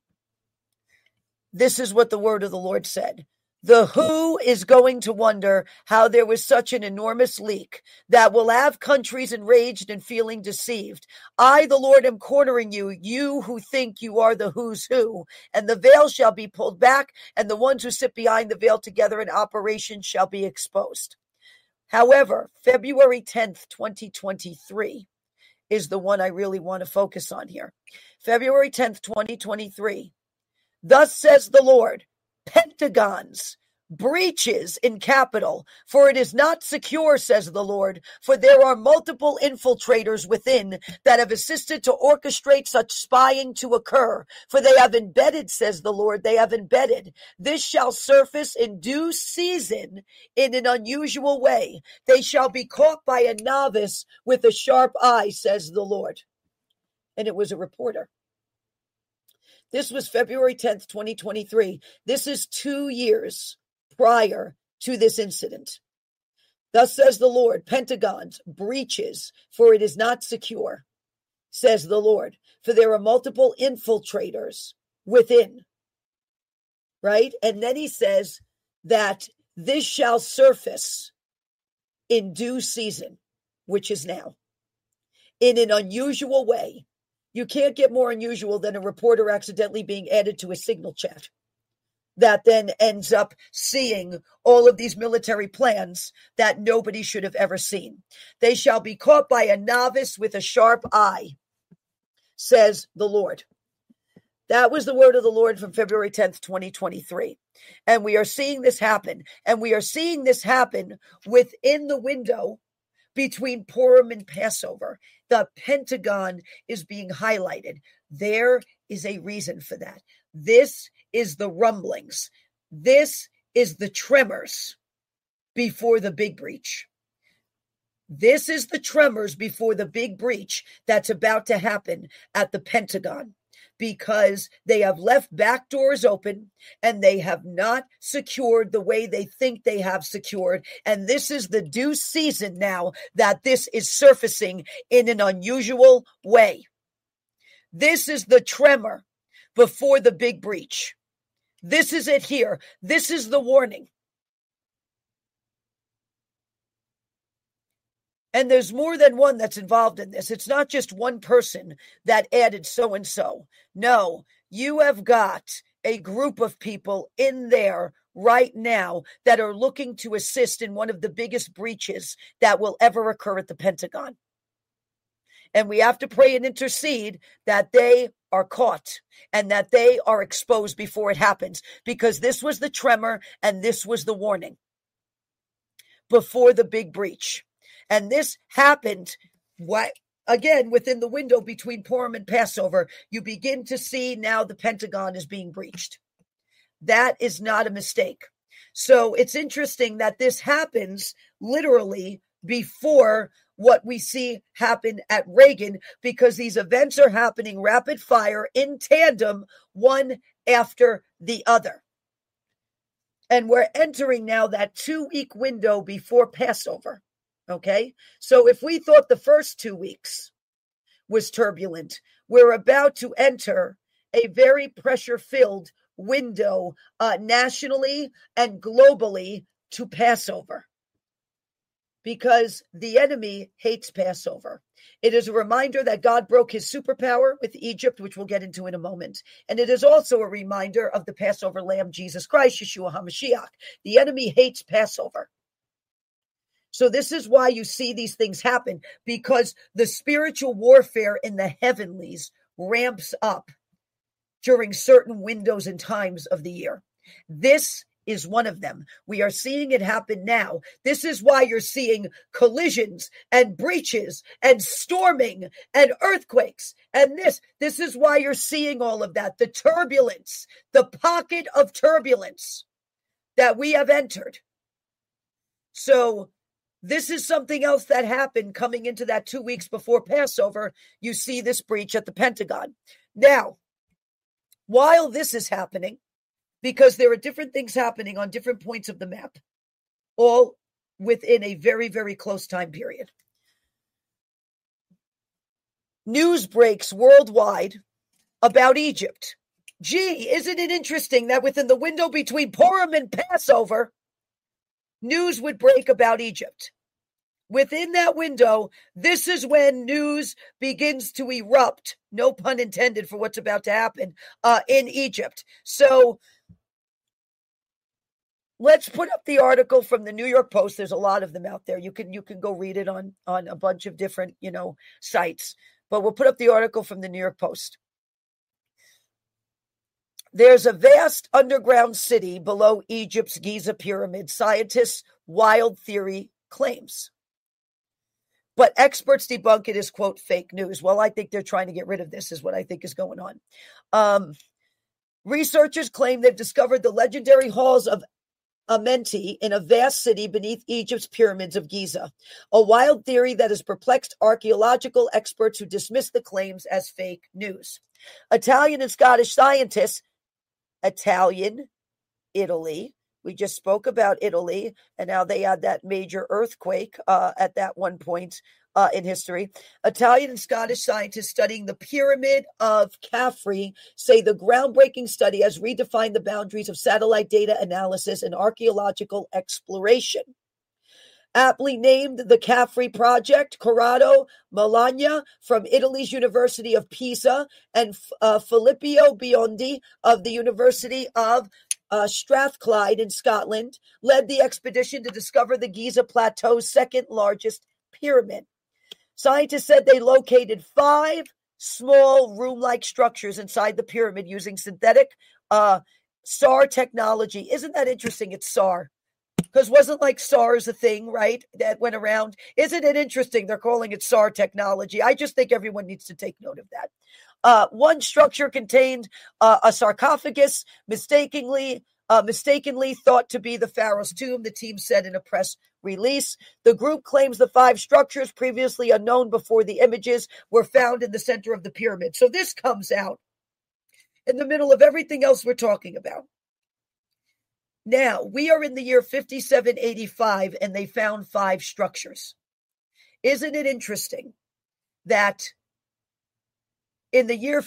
this is what the word of the Lord said. The WHO is going to wonder how there was such an enormous leak that will have countries enraged and feeling deceived. I, the Lord, am cornering you, you who think you are the who's who, and the veil shall be pulled back, and the ones who sit behind the veil together in operation shall be exposed. However, February 10th, 2023 is the one I really want to focus on here. February 10th, 2023. Thus says the Lord, Pentagons, breaches in Capitol, for it is not secure, says the Lord, for there are multiple infiltrators within that have assisted to orchestrate such spying to occur, for they have embedded, says the Lord, they have embedded. This shall surface in due season in an unusual way. They shall be caught by a novice with a sharp eye, says the Lord. And it was a reporter. This was February 10th, 2023. This is 2 years prior to this incident. Thus says the Lord, Pentagons, breaches, for it is not secure, says the Lord, for there are multiple infiltrators within. Right? And then he says that this shall surface in due season, which is now, in an unusual way. You can't get more unusual than a reporter accidentally being added to a Signal chat that then ends up seeing all of these military plans that nobody should have ever seen. They shall be caught by a novice with a sharp eye, says the Lord. That was the word of the Lord from February 10th, 2023. And we are seeing this happen. And we are seeing this happen within the window between Purim and Passover. The Pentagon is being highlighted. There is a reason for that. This is the rumblings. This is the tremors before the big breach. This is the tremors before the big breach that's about to happen at the Pentagon. because they have left back doors open and they have not secured the way they think they have secured. And this is the due season now that this is surfacing in an unusual way. This is the tremor before the big breach. This is it here. This is the warning. And there's more than one that's involved in this. It's not just one person that added so-and-so. No, you have got a group of people in there right now that are looking to assist in one of the biggest breaches that will ever occur at the Pentagon. And we have to pray and intercede that they are caught and that they are exposed before it happens, because this was the tremor and this was the warning before the big breach. And this happened, again, within the window between Purim and Passover. You begin to see now the Pentagon is being breached. That is not a mistake. So it's interesting that this happens literally before what we see happen at Reagan, because these events are happening rapid fire in tandem, one after the other. And we're entering now that 2-week window before Passover. Okay, so if we thought the first 2 weeks was turbulent, we're about to enter a very pressure-filled window nationally and globally to Passover, because the enemy hates Passover. It is a reminder that God broke his superpower with Egypt, which we'll get into in a moment. And it is also a reminder of the Passover lamb, Jesus Christ, Yeshua HaMashiach. The enemy hates Passover. So this is why you see these things happen, because the spiritual warfare in the heavenlies ramps up during certain windows and times of the year. This is one of them. We are seeing it happen now. This is why you're seeing collisions and breaches and storming and earthquakes. And this is why you're seeing all of that. The turbulence, the pocket of turbulence that we have entered. So this is something else that happened coming into that 2 weeks before Passover. You see this breach at the Pentagon. Now, while this is happening, because there are different things happening on different points of the map, all within a very, very close time period, news breaks worldwide about Egypt. Gee, isn't it interesting that within the window between Purim and Passover, news would break about Egypt? Within that window, this is when news begins to erupt, no pun intended for what's about to happen, in Egypt. So let's put up the article from the New York Post. There's a lot of them out there. You can go read it on a bunch of different, sites. But we'll put up the article from the New York Post. There's a vast underground city below Egypt's Giza pyramid, scientists' wild theory claims. But experts debunk it as, quote, fake news. Well, I think they're trying to get rid of this, is what I think is going on. Researchers claim they've discovered the legendary halls of Amenti in a vast city beneath Egypt's pyramids of Giza, a wild theory that has perplexed archaeological experts who dismiss the claims as fake news. Italian and Scottish scientists, Italy. We just spoke about Italy, and now they had that major earthquake at that one point in history. Italian and Scottish scientists studying the Pyramid of Khafre say the groundbreaking study has redefined the boundaries of satellite data analysis and archaeological exploration. Aptly named the Khafre Project, Corrado Malagna from Italy's University of Pisa and Filippo Biondi of the University of Strathclyde in Scotland led the expedition to discover the Giza Plateau's second largest pyramid. Scientists said they located 5 small room-like structures inside the pyramid using synthetic SAR technology. Isn't that interesting? It's SAR. Because wasn't like SARS a thing, right, that went around? Isn't it interesting they're calling it SAR technology? I just think everyone needs to take note of that. One structure contained a sarcophagus, mistakenly thought to be the pharaoh's tomb, the team said in a press release. The group claims the 5 structures, previously unknown before the images, were found in the center of the pyramid. So this comes out in the middle of everything else we're talking about. Now, we are in the year 5785, and they found 5 structures. Isn't it interesting that in the year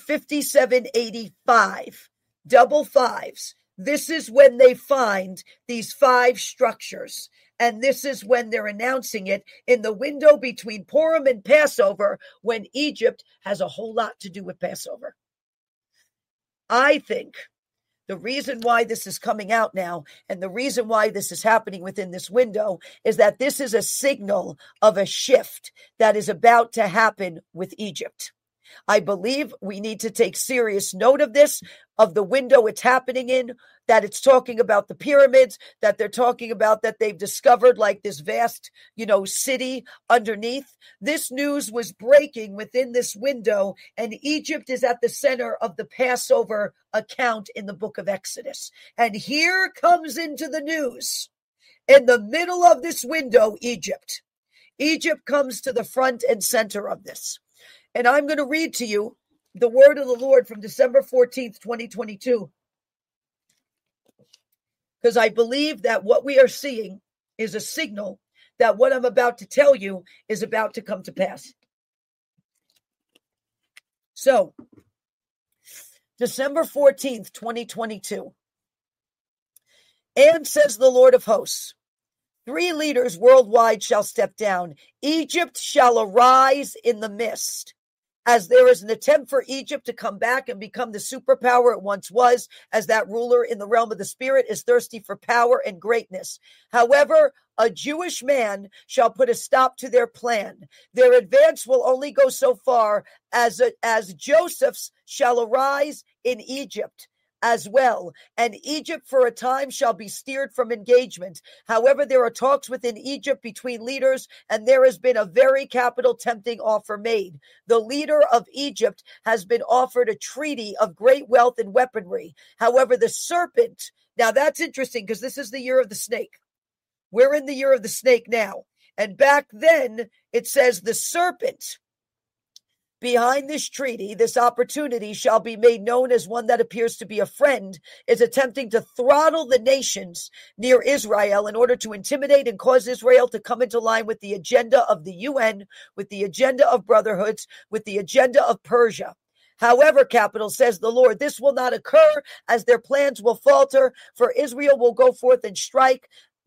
5785, double fives, this is when they find these 5 structures. And this is when they're announcing it in the window between Purim and Passover, when Egypt has a whole lot to do with Passover. I think the reason why this is coming out now, and the reason why this is happening within this window, is that this is a signal of a shift that is about to happen with Egypt. I believe we need to take serious note of this, of the window it's happening in, that it's talking about the pyramids, that they're talking about that they've discovered like this vast, city underneath. This news was breaking within this window, and Egypt is at the center of the Passover account in the book of Exodus. And here comes into the news, in the middle of this window, Egypt. Egypt comes to the front and center of this. And I'm going to read to you the word of the Lord from December 14th, 2022. Because I believe that what we are seeing is a signal that what I'm about to tell you is about to come to pass. So, December 14th, 2022. And says the Lord of hosts, 3 leaders worldwide shall step down. Egypt shall arise in the midst. As there is an attempt for Egypt to come back and become the superpower it once was, as that ruler in the realm of the spirit is thirsty for power and greatness. However, a Jewish man shall put a stop to their plan. Their advance will only go so far as Joseph's shall arise in Egypt as well, and Egypt for a time shall be steered from engagement. However, there are talks within Egypt between leaders, and there has been a very capital tempting offer made. The leader of Egypt has been offered a treaty of great wealth and weaponry. However, the serpent, now that's interesting because this is the year of the snake. We're in the year of the snake now. And back then, it says the serpent behind this treaty, this opportunity shall be made known as one that appears to be a friend, is attempting to throttle the nations near Israel in order to intimidate and cause Israel to come into line with the agenda of the UN, with the agenda of brotherhoods, with the agenda of Persia. However, capital says the Lord, this will not occur as their plans will falter, for Israel will go forth and strike.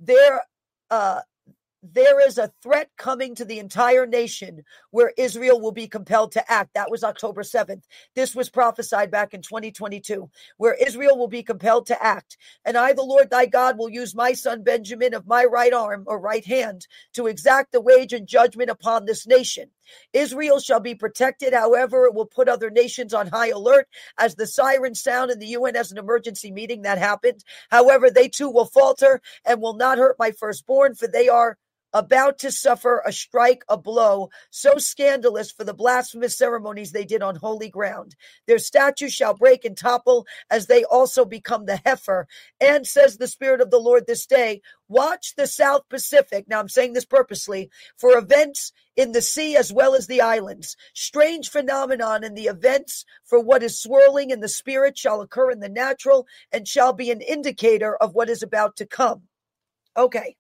There is a threat coming to the entire nation where Israel will be compelled to act. That was October 7th. This was prophesied back in 2022, where Israel will be compelled to act. And I, the Lord thy God, will use my son Benjamin of my right arm or right hand to exact the wage and judgment upon this nation. Israel shall be protected. However, it will put other nations on high alert as the sirens sound and the UN has an emergency meeting that happened. However, they too will falter and will not hurt my firstborn, for they are about to suffer a strike, a blow, so scandalous for the blasphemous ceremonies they did on holy ground. Their statues shall break and topple as they also become the heifer. And says the Spirit of the Lord this day, watch the South Pacific. Now I'm saying this purposely for events in the sea as well as the islands. Strange phenomenon in the events for what is swirling in the spirit shall occur in the natural and shall be an indicator of what is about to come. Okay.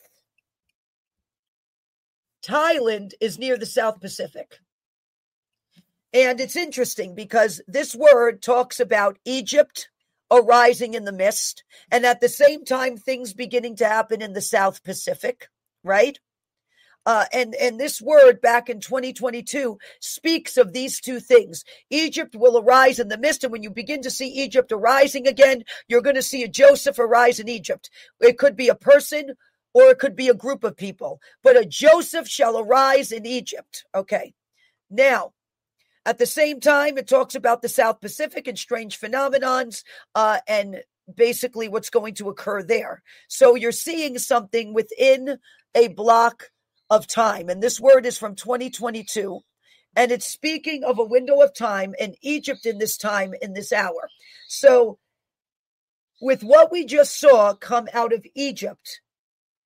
Thailand is near the South Pacific. And it's interesting because this word talks about Egypt arising in the mist, and at the same time, things beginning to happen in the South Pacific, right? And this word back in 2022 speaks of these two things. Egypt will arise in the mist, and when you begin to see Egypt arising again, you're going to see a Joseph arise in Egypt. It could be a person, or it could be a group of people, but a Joseph shall arise in Egypt. Okay. Now, at the same time, it talks about the South Pacific and strange phenomenons, and basically what's going to occur there. So you're seeing something within a block of time. And this word is from 2022. And it's speaking of a window of time and Egypt in this time, in this hour. So with what we just saw come out of Egypt,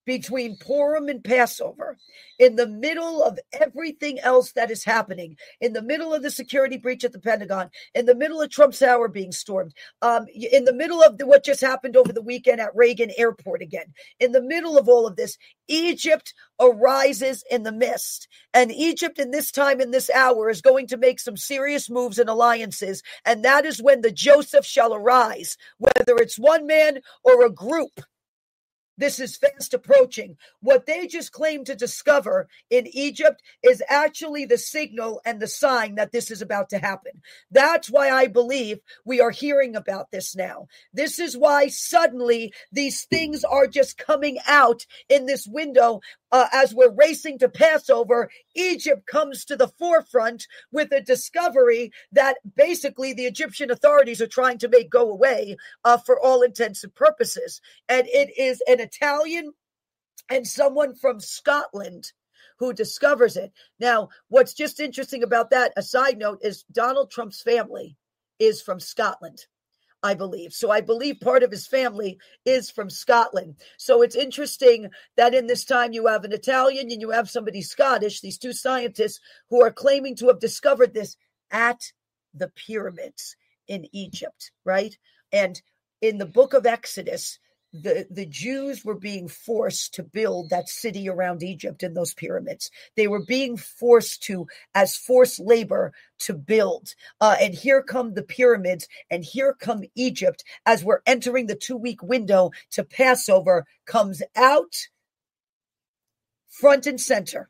between Purim and Passover, in the middle of everything else that is happening, in the middle of the security breach at the Pentagon, in the middle of Trump Tower being stormed, in the middle of what just happened over the weekend at Reagan Airport again, in the middle of all of this, Egypt arises in the midst. And Egypt in this time, in this hour, is going to make some serious moves and alliances. And that is when the Joseph shall arise, whether it's one man or a group. This is fast approaching. What they just claimed to discover in Egypt is actually the signal and the sign that this is about to happen. That's why I believe we are hearing about this now. This is why suddenly these things are just coming out in this window. As we're racing to Passover, Egypt comes to the forefront with a discovery that basically the Egyptian authorities are trying to make go away for all intents and purposes. And it is an Italian and someone from Scotland who discovers it. Now, what's just interesting about that, a side note, is Donald Trump's family is from Scotland, I believe. So I believe part of his family is from Scotland. So it's interesting that in this time you have an Italian and you have somebody Scottish, these two scientists who are claiming to have discovered this at the pyramids in Egypt, right? And in the book of Exodus, the Jews were being forced to build that city around Egypt and those pyramids. They were being forced to, as forced labor, to build. And here come the pyramids, and here come Egypt as we're entering the 2-week window to Passover, comes out front and center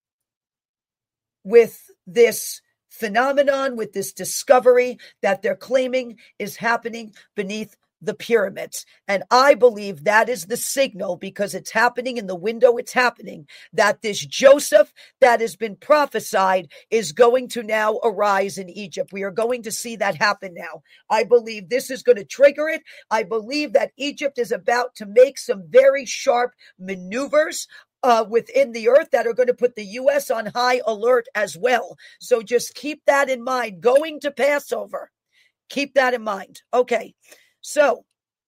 with this phenomenon, with this discovery that they're claiming is happening beneath the pyramids. And I believe that is the signal, because it's happening in the window it's happening, that this Joseph that has been prophesied is going to now arise in Egypt. We are going to see that happen now. I believe this is going to trigger it. I believe that Egypt is about to make some very sharp maneuvers within the earth that are going to put the U.S. on high alert as well. So just keep that in mind. Going to Passover, keep that in mind. Okay. So,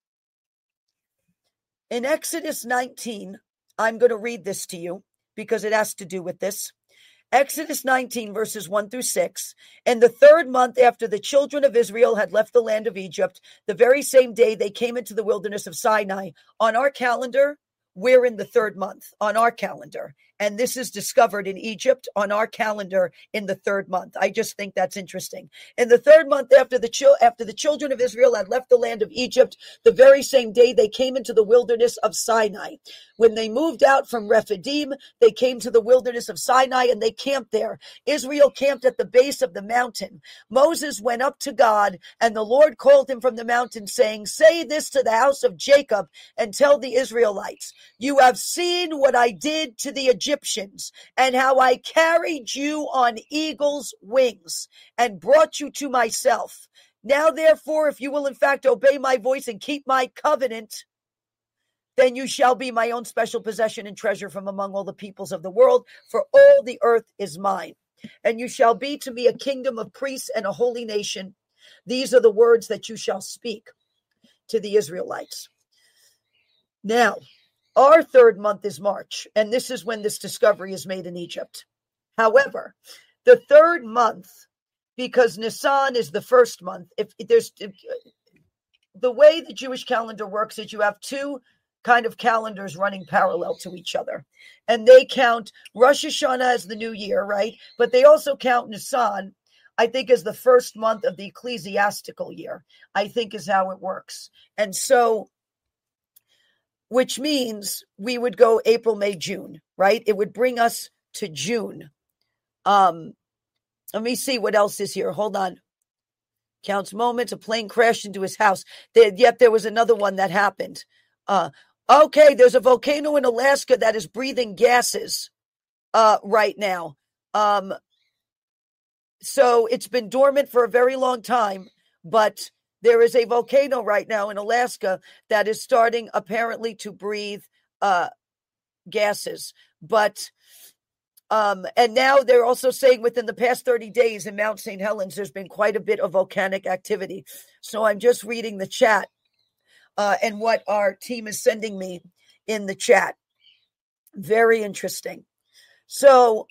in Exodus 19, I'm going to read this to you because it has to do with this. Exodus 19, verses 1 through 6. In the 3rd month after the children of Israel had left the land of Egypt, the very same day they came into the wilderness of Sinai. On our calendar, we're in the 3rd month on our calendar. And this is discovered in Egypt on our calendar in the 3rd month. I just think that's interesting. In the 3rd month after the children of Israel had left the land of Egypt, the very same day they came into the wilderness of Sinai. When they moved out from Rephidim, they came to the wilderness of Sinai and they camped there. Israel camped at the base of the mountain. Moses went up to God, and the Lord called him from the mountain, saying, "Say this to the house of Jacob and tell the Israelites, you have seen what I did to the Egyptians, and how I carried you on eagle's wings and brought you to myself. Now, therefore, if you will in fact obey my voice and keep my covenant, then you shall be my own special possession and treasure from among all the peoples of the world, for all the earth is mine. And you shall be to me a kingdom of priests and a holy nation. These are the words that you shall speak to the Israelites." Now, our 3rd month is March, and this is when this discovery is made in Egypt. However, the 3rd month, because Nisan is the 1st month, the way the Jewish calendar works is you have 2 kind of calendars running parallel to each other. And they count Rosh Hashanah as the new year, right? But they also count Nisan, I think, as the 1st month of the ecclesiastical year, I think is how it works. And so, which means we would go April, May, June, right? It would bring us to June. Let me see what else is here. Hold on. Counts moments. A plane crashed into his house. Yet there was another one that happened. Okay, there's a volcano in Alaska that is breathing gases right now. So it's been dormant for a very long time, but there is a volcano right now in Alaska that is starting apparently to breathe gases. But and now they're also saying within the past 30 days in Mount St. Helens, there's been quite a bit of volcanic activity. So I'm just reading the chat and what our team is sending me in the chat. Very interesting. So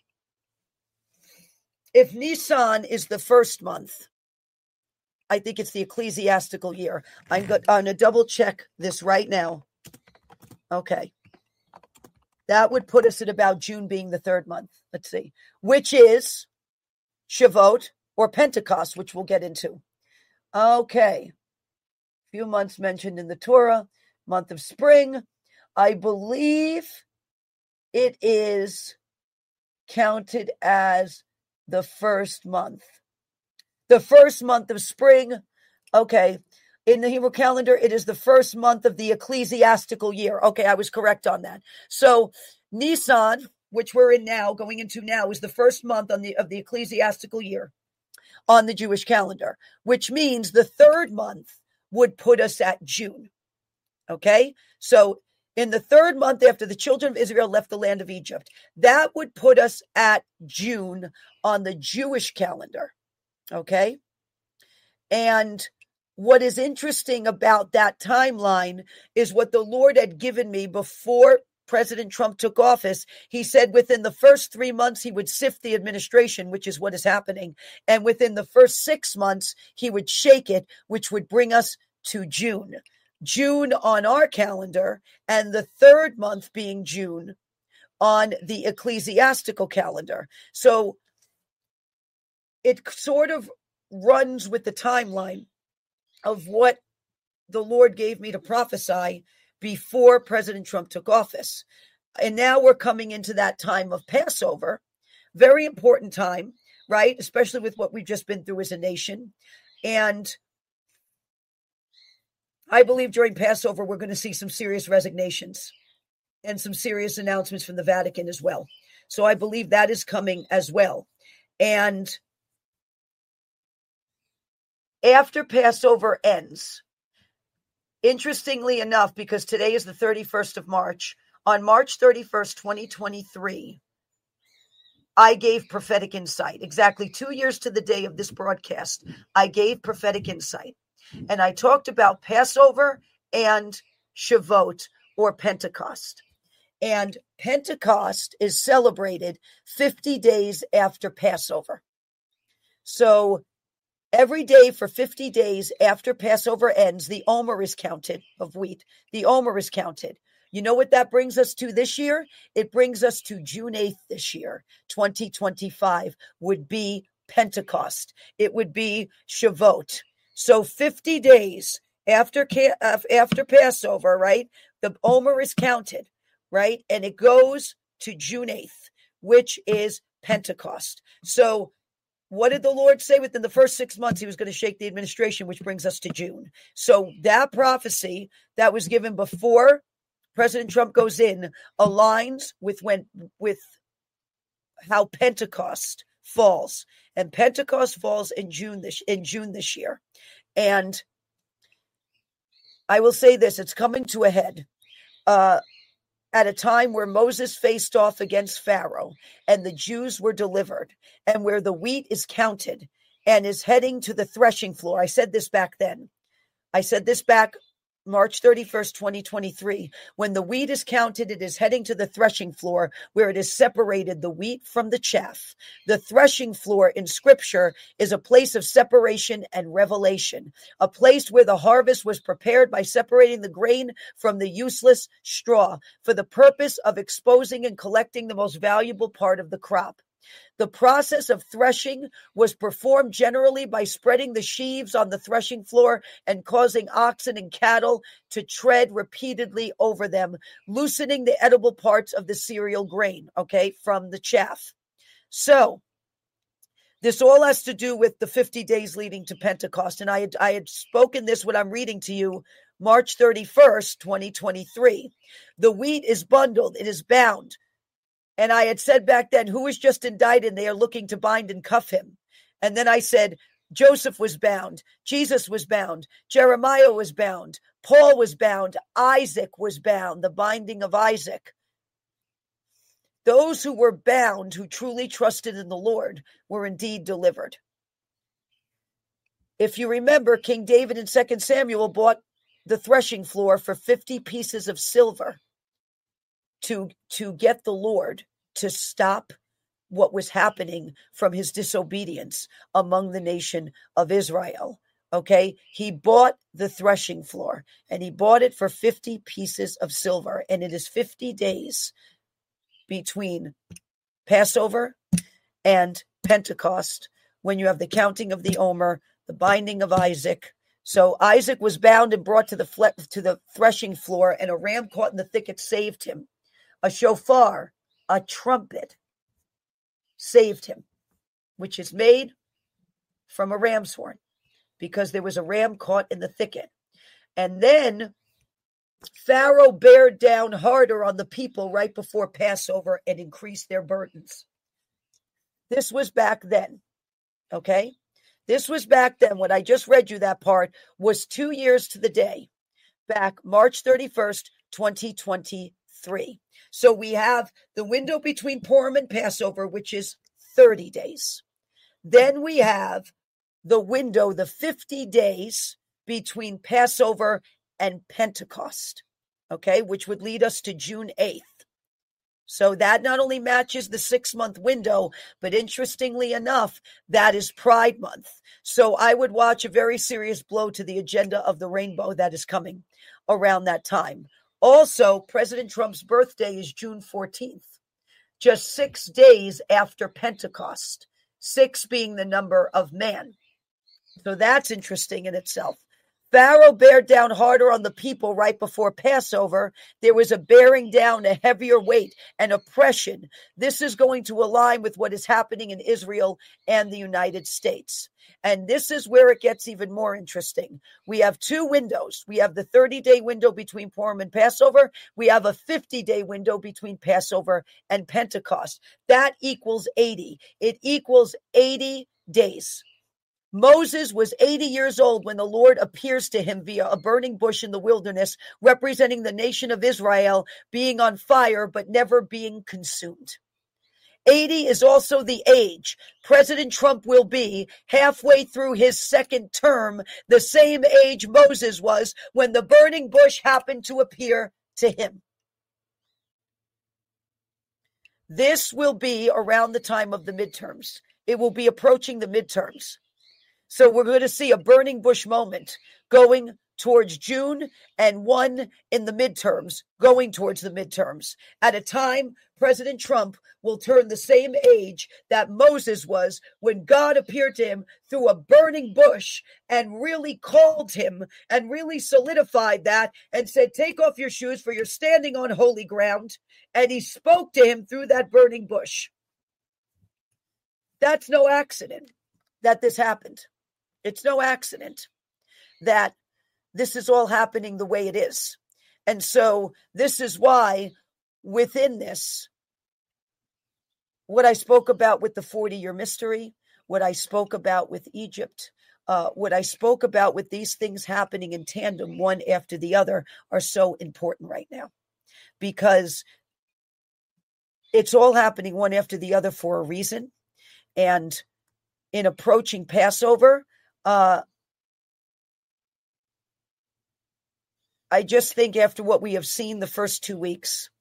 if Nisan is the first month, I think it's the ecclesiastical year. I'm going to double check this right now. Okay. That would put us at about June being the third month. Let's see. Which is Shavuot or Pentecost, which we'll get into. Okay. Few months mentioned in the Torah. Month of spring. I believe it is counted as the first month. The first month of spring. Okay. In the Hebrew calendar, it is the first month of the ecclesiastical year. Okay, I was correct on that. So Nisan, which we're in now, going into now, is the first month of the ecclesiastical year on the Jewish calendar, which means the third month would put us at June. Okay, so in the third month after the children of Israel left the land of Egypt, that would put us at June on the Jewish calendar. Okay, and what is interesting about that timeline is what the Lord had given me before President Trump took office. He said within the first 3 months, he would sift the administration, which is what is happening. And within the first 6 months, he would shake it, which would bring us to June. June on our calendar, and the third month being June on the ecclesiastical calendar. So it sort of runs with the timeline of what the Lord gave me to prophesy before President Trump took office. And now we're coming into that time of Passover. Very important time, right? Especially with what we've just been through as a nation. And I believe during Passover, we're going to see some serious resignations and some serious announcements from the Vatican as well. So I believe that is coming as well. And after Passover ends, interestingly enough, because today is the 31st of March, on March 31st, 2023, I gave prophetic insight. Exactly 2 years to the day of this broadcast, I gave prophetic insight. And I talked about Passover and Shavuot or Pentecost. And Pentecost is celebrated 50 days after Passover. So every day for 50 days after Passover ends, the omer is counted of wheat. The omer is counted. You know what that brings us to this year? It brings us to June 8th this year, 2025, would be Pentecost. It would be Shavuot. So 50 days after Passover, right? The omer is counted, right? And it goes to June 8th, which is Pentecost. So what did the Lord say? Within the first 6 months, he was going to shake the administration, which brings us to June. So that prophecy that was given before President Trump goes in aligns with how Pentecost falls. And Pentecost falls in June this year. And I will say this, it's coming to a head. At a time where Moses faced off against Pharaoh and the Jews were delivered, and where the wheat is counted and is heading to the threshing floor. I said this back then. I said this back March 31st, 2023. When the wheat is counted, it is heading to the threshing floor where it is separated the wheat from the chaff. The threshing floor in scripture is a place of separation and revelation, a place where the harvest was prepared by separating the grain from the useless straw for the purpose of exposing and collecting the most valuable part of the crop. The process of threshing was performed generally by spreading the sheaves on the threshing floor and causing oxen and cattle to tread repeatedly over them, loosening the edible parts of the cereal grain, from the chaff. So this all has to do with the 50 days leading to Pentecost. And I had spoken this, what I'm reading to you, March 31st, 2023. The wheat is bundled, it is bound. And I had said back then, who was just indicted? They are looking to bind and cuff him. And then I said, Joseph was bound. Jesus was bound. Jeremiah was bound. Paul was bound. Isaac was bound. The binding of Isaac. Those who were bound, who truly trusted in the Lord, were indeed delivered. If you remember, King David in 2 Samuel bought the threshing floor for 50 pieces of silver. to get the Lord to stop what was happening from his disobedience among the nation of Israel. Okay, he bought the threshing floor, and he bought it for 50 pieces of silver, and it is 50 days between Passover and Pentecost when you have the counting of the Omer, the binding of Isaac. So Isaac was bound and brought to the threshing floor, and a ram caught in the thicket saved him. A shofar, a trumpet, saved him, which is made from a ram's horn, because there was a ram caught in the thicket. And then Pharaoh bared down harder on the people right before Passover and increased their burdens. This was back then, okay? This was back then. What I just read you, that part, was 2 years to the day, back March 31st, 2023. So we have the window between Purim and Passover, which is 30 days. Then we have the window, the 50 days between Passover and Pentecost, okay, which would lead us to June 8th. So that not only matches the 6-month window, but interestingly enough, that is Pride Month. So I would watch a very serious blow to the agenda of the rainbow that is coming around that time. Also, President Trump's birthday is June 14th, just 6 days after Pentecost, 6 being the number of man. So that's interesting in itself. Pharaoh bared down harder on the people right before Passover. There was a bearing down, a heavier weight, and oppression. This is going to align with what is happening in Israel and the United States. And this is where it gets even more interesting. We have 2 windows. We have the 30-day window between Purim and Passover. We have a 50-day window between Passover and Pentecost. That equals 80. It equals 80 days. Moses was 80 years old when the Lord appears to him via a burning bush in the wilderness, representing the nation of Israel being on fire but never being consumed. 80 is also the age President Trump will be halfway through his second term, the same age Moses was when the burning bush happened to appear to him. This will be around the time of the midterms. It will be approaching the midterms. So we're going to see a burning bush moment going towards June, and one in the midterms going towards the midterms. At a time, President Trump will turn the same age that Moses was when God appeared to him through a burning bush and really called him and really solidified that and said, take off your shoes for you're standing on holy ground. And he spoke to him through that burning bush. That's no accident that this happened. It's no accident that this is all happening the way it is. And so this is why within this, what I spoke about with the 40-year mystery, what I spoke about with Egypt, what I spoke about with these things happening in tandem, one after the other, are so important right now. Because it's all happening one after the other for a reason. And in approaching Passover, I just think after what we have seen the first 2 weeks,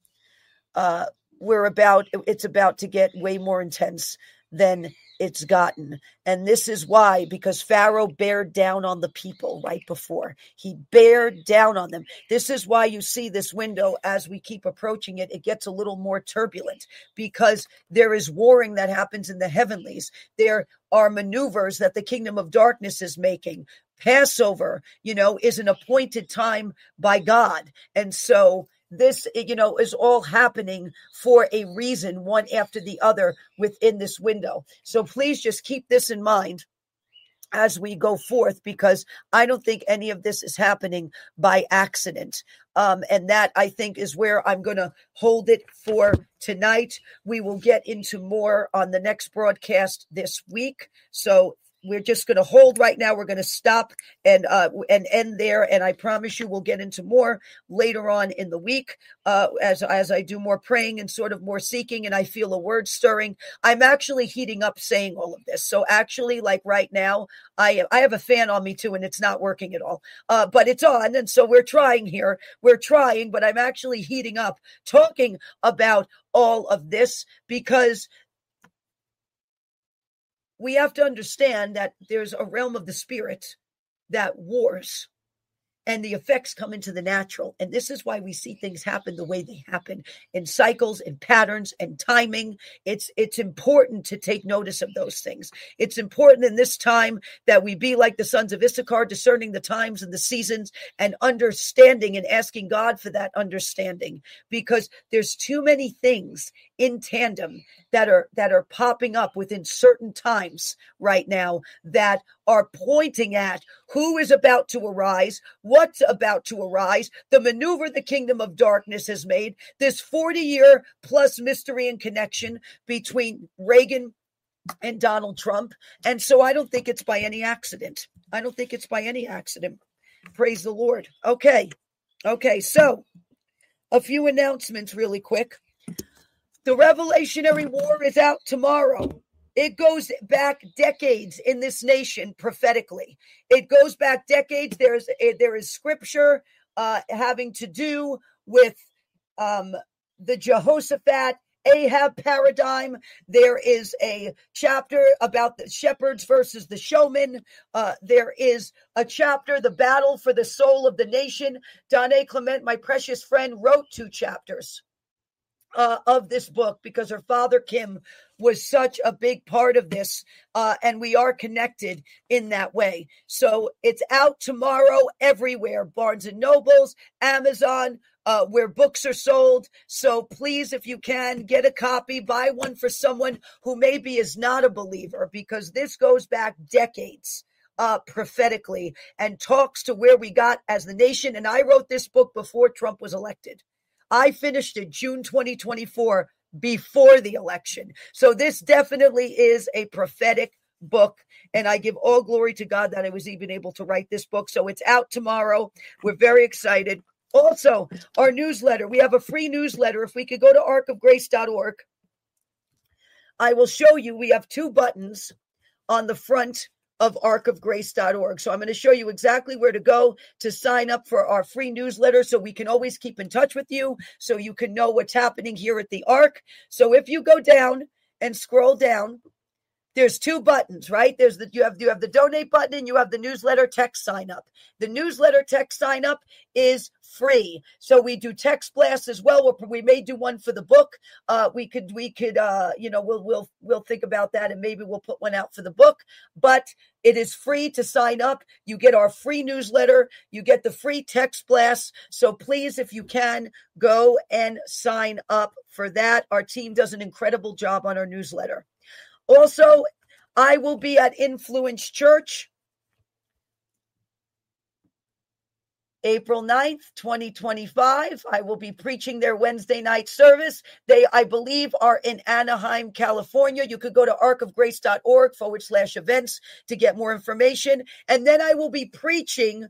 it's about to get way more intense than it's gotten. And this is why, because Pharaoh bared down on the people right before. He bared down on them. This is why you see this window as we keep approaching it. It gets a little more turbulent because there is warring that happens in the heavenlies. There are maneuvers that the kingdom of darkness is making. Passover, is an appointed time by God. And so this, is all happening for a reason, one after the other within this window. So please just keep this in mind as we go forth, because I don't think any of this is happening by accident. And that, I think, is where I'm going to hold it for tonight. We will get into more on the next broadcast this week. So we're just going to hold right now. We're going to stop and end there. And I promise you we'll get into more later on in the week as I do more praying and sort of more seeking, and I feel a word stirring. I'm actually heating up saying all of this. So actually, like right now, I have a fan on me too, and it's not working at all. But it's on, and so we're trying here. We're trying, but I'm actually heating up talking about all of this because we have to understand that there's a realm of the spirit that wars and the effects come into the natural. And this is why we see things happen the way they happen in cycles and patterns and timing. It's important to take notice of those things. It's important in this time that we be like the sons of Issachar, discerning the times and the seasons and understanding and asking God for that understanding, because there's too many things in tandem that are popping up within certain times right now that are pointing at who is about to arise, what's about to arise, the maneuver the kingdom of darkness has made, this 40-year plus mystery and connection between Reagan and Donald Trump. And so I don't think it's by any accident. Praise the Lord. Okay. So a few announcements really quick. The Revelationary War is out tomorrow. It goes back decades in this nation prophetically. It goes back decades. There is scripture having to do with the Jehoshaphat, Ahab paradigm. There is a chapter about the shepherds versus the showmen. There is a chapter, the battle for the soul of the nation. Donna Clement, my precious friend, wrote 2 chapters of this book because her father, Kim, was such a big part of this, and we are connected in that way. So it's out tomorrow everywhere, Barnes & Nobles, Amazon, where books are sold. So please, if you can, get a copy, buy one for someone who maybe is not a believer, because this goes back decades prophetically and talks to where we got as the nation. And I wrote this book before Trump was elected. I finished it June 2024 before the election. So this definitely is a prophetic book. And I give all glory to God that I was even able to write this book. So it's out tomorrow. We're very excited. Also, our newsletter. We have a free newsletter. If we could go to arkofgrace.org, I will show you. We have 2 buttons on the front of arkofgrace.org. So I'm going to show you exactly where to go to sign up for our free newsletter so we can always keep in touch with you, so you can know what's happening here at the Ark. So if you go down and scroll down, there's 2 buttons, right? You have the donate button and you have the newsletter text sign up. The newsletter text sign up is free. So we do text blasts as well. We may do one for the book. We could we'll think about that, and maybe we'll put one out for the book, but it is free to sign up. You get our free newsletter. You get the free text blasts. So please, if you can, go and sign up for that. Our team does an incredible job on our newsletter. Also, I will be at Influence Church April 9th, 2025. I will be preaching their Wednesday night service. They, I believe, are in Anaheim, California. You could go to arkofgrace.org/events to get more information. And then I will be preaching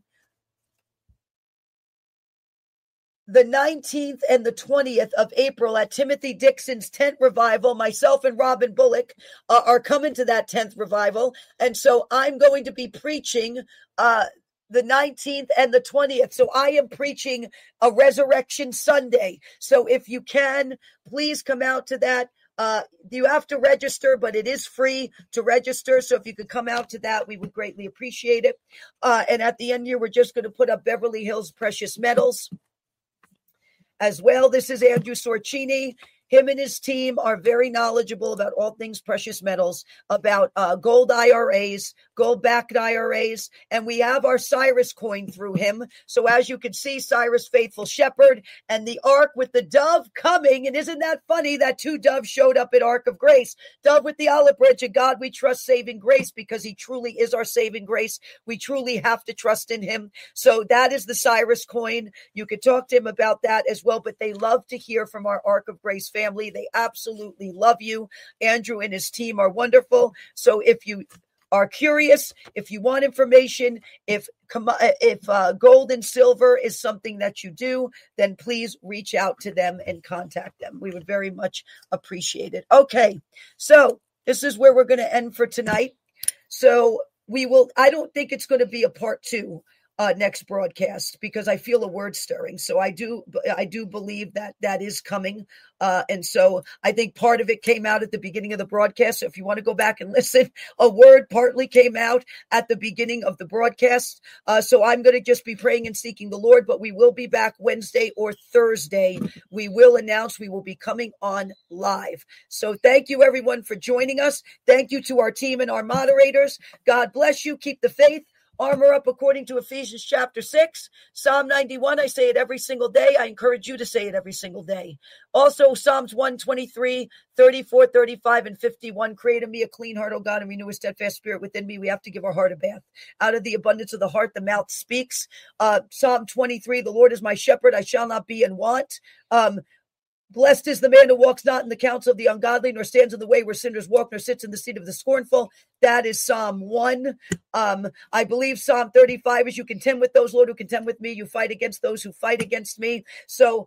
the 19th and the 20th of April at Timothy Dixon's tent revival. Myself and Robin Bullock are coming to that 10th revival. And so I'm going to be preaching the 19th and the 20th. So I am preaching a Resurrection Sunday. So if you can, please come out to that. You have to register, but it is free to register. So if you could come out to that, we would greatly appreciate it. And at the end here, we're just going to put up Beverly Hills Precious Metals as well. This is Andrew Sorcini. Him and his team are very knowledgeable about all things precious metals, about gold IRAs, gold-backed IRAs, and we have our Cyrus coin through him. So as you can see, Cyrus Faithful Shepherd and the Ark with the dove coming. And isn't that funny that 2 doves showed up at Ark of Grace? Dove with the olive branch, and God we trust saving grace, because he truly is our saving grace. We truly have to trust in him. So that is the Cyrus coin. You could talk to him about that as well, but they love to hear from our Ark of Grace family. They absolutely love you. Andrew and his team are wonderful. So if you are curious, if you want information, if gold and silver is something that you do, then please reach out to them and contact them. We would very much appreciate it. Okay, so this is where we're going to end for tonight. So I don't think it's going to be a part 2 next broadcast, because I feel a word stirring. So I do believe that is coming. And so I think part of it came out at the beginning of the broadcast. So if you want to go back and listen, a word partly came out at the beginning of the broadcast. So I'm going to just be praying and seeking the Lord, but we will be back Wednesday or Thursday. We will announce we will be coming on live. So thank you everyone for joining us. Thank you to our team and our moderators. God bless you. Keep the faith. Armor up according to Ephesians chapter 6. Psalm 91, I say it every single day. I encourage you to say it every single day. Also, Psalms 123, 34, 35, and 51. Create in me a clean heart, O God, and renew a steadfast spirit within me. We have to give our heart a bath. Out of the abundance of the heart, the mouth speaks. Psalm 23, the Lord is my shepherd. I shall not be in want. Blessed is the man who walks not in the counsel of the ungodly, nor stands in the way where sinners walk, nor sits in the seat of the scornful. That is Psalm 1. I believe Psalm 35 is, you contend with those, Lord, who contend with me. You fight against those who fight against me. So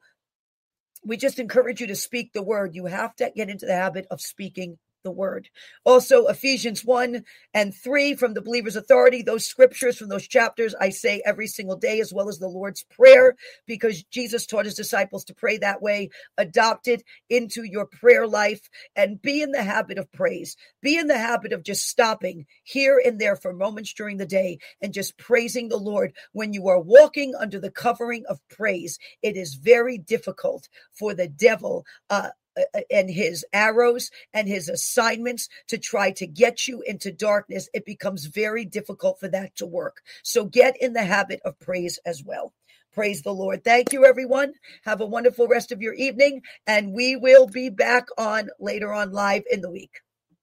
we just encourage you to speak the word. You have to get into the habit of speaking the word. Also, Ephesians 1 and 3 from the Believer's Authority, those scriptures from those chapters I say every single day, as well as the Lord's Prayer, because Jesus taught his disciples to pray that way. Adopt it into your prayer life and be in the habit of praise. Be in the habit of just stopping here and there for moments during the day and just praising the Lord. When you are walking under the covering of praise, it is very difficult for the devil and his arrows and his assignments to try to get you into darkness. It becomes very difficult for that to work. So get in the habit of praise as well. Praise the Lord. Thank you, everyone. Have a wonderful rest of your evening, and we will be back on later on live in the week.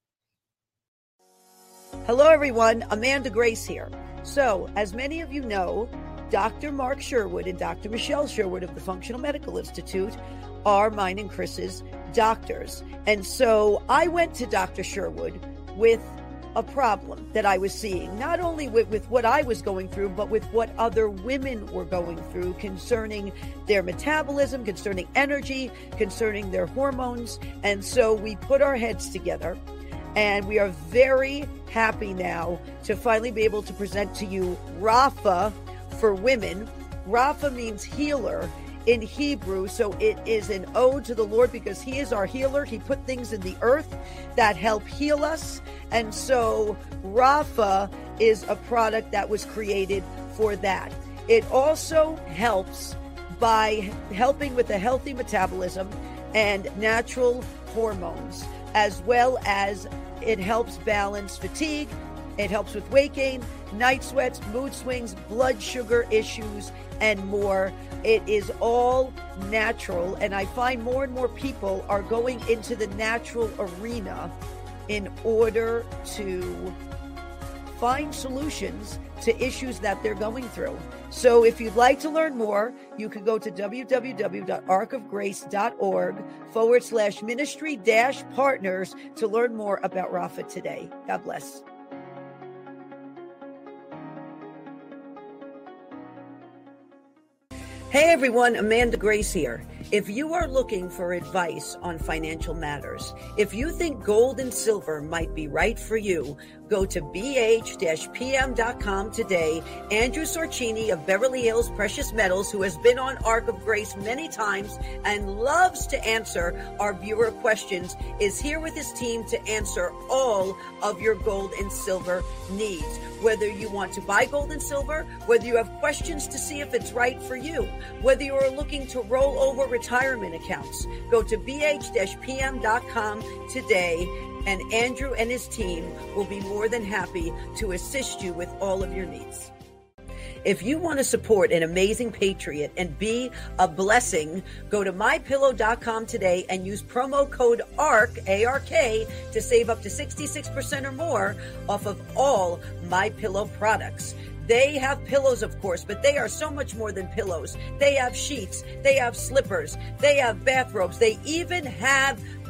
Hello, everyone. Amanda Grace here. So, as many of you know, Dr. Mark Sherwood and Dr. Michelle Sherwood of the Functional Medical Institute are mine and Chris's doctors. And so I went to Dr. Sherwood with a problem that I was seeing, not only with what I was going through, but with what other women were going through concerning their metabolism, concerning energy, concerning their hormones. And so we put our heads together, and we are very happy now to finally be able to present to you Rapha for women. Rapha means healer in Hebrew, so it is an ode to the Lord because he is our healer. He put things in the earth that help heal us, and so Rapha is a product that was created for that. It also helps by helping with a healthy metabolism and natural hormones, as well as it helps balance fatigue. It helps with weight gain, night sweats, mood swings, blood sugar issues, and more. It is all natural, and I find more and more people are going into the natural arena in order to find solutions to issues that they're going through. So if you'd like to learn more, you can go to www.arkofgrace.org/ministry-partners to learn more about Rapha today. God bless. Hey everyone, Amanda Grace here. If you are looking for advice on financial matters, if you think gold and silver might be right for you, go to bh-pm.com today. Andrew Sorcini of Beverly Hills Precious Metals, who has been on Ark of Grace many times and loves to answer our viewer questions, is here with his team to answer all of your gold and silver needs. Whether you want to buy gold and silver, whether you have questions to see if it's right for you, whether you are looking to roll over retirement accounts, go to bh-pm.com today, and Andrew and his team will be more than happy to assist you with all of your needs. If you want to support an amazing patriot and be a blessing, go to mypillow.com today and use promo code ARK, A-R-K, to save up to 66% or more off of all MyPillow products. They have pillows, of course, but they are so much more than pillows. They have sheets, they have slippers, they have bathrobes, they even have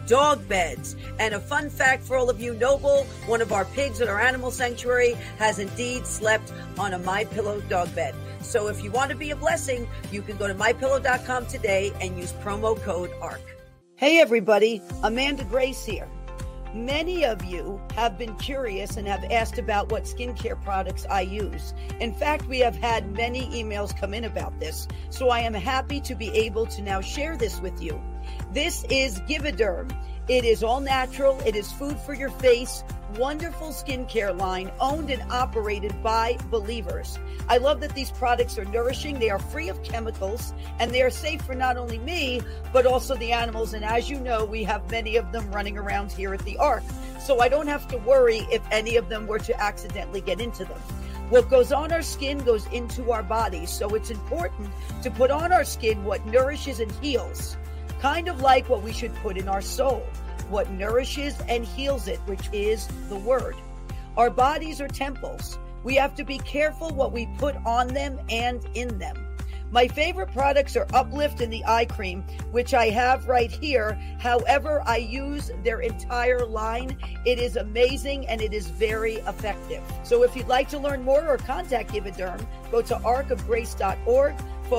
dog beds. And a fun fact for all of you, Noble, one of our pigs at our animal sanctuary, has indeed slept on a MyPillow dog bed. So if you want to be a blessing, you can go to mypillow.com today and use promo code ARC. Hey everybody, Amanda Grace here. Many of you have been curious and have asked about what skincare products I use. In fact, we have had many emails come in about this, so I am happy to be able to now share this with you. This is Givauderm. It is all natural. It is food for your face. Wonderful skincare line owned and operated by believers. I love that these products are nourishing. They are free of chemicals and they are safe for not only me, but also the animals. And as you know, we have many of them running around here at the Ark. So I don't have to worry if any of them were to accidentally get into them. What goes on our skin goes into our bodies. So it's important to put on our skin what nourishes and heals. Kind of like what we should put in our soul, what nourishes and heals it, which is the word. Our bodies are temples. We have to be careful what we put on them and in them. My favorite products are Uplift and the eye cream, which I have right here. However, I use their entire line. It is amazing and it is very effective. So if you'd like to learn more or contact Givauderm, go to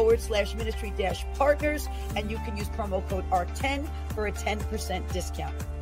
arcofgrace.org/ministry-partners, and you can use promo code ARC10 for a 10% discount.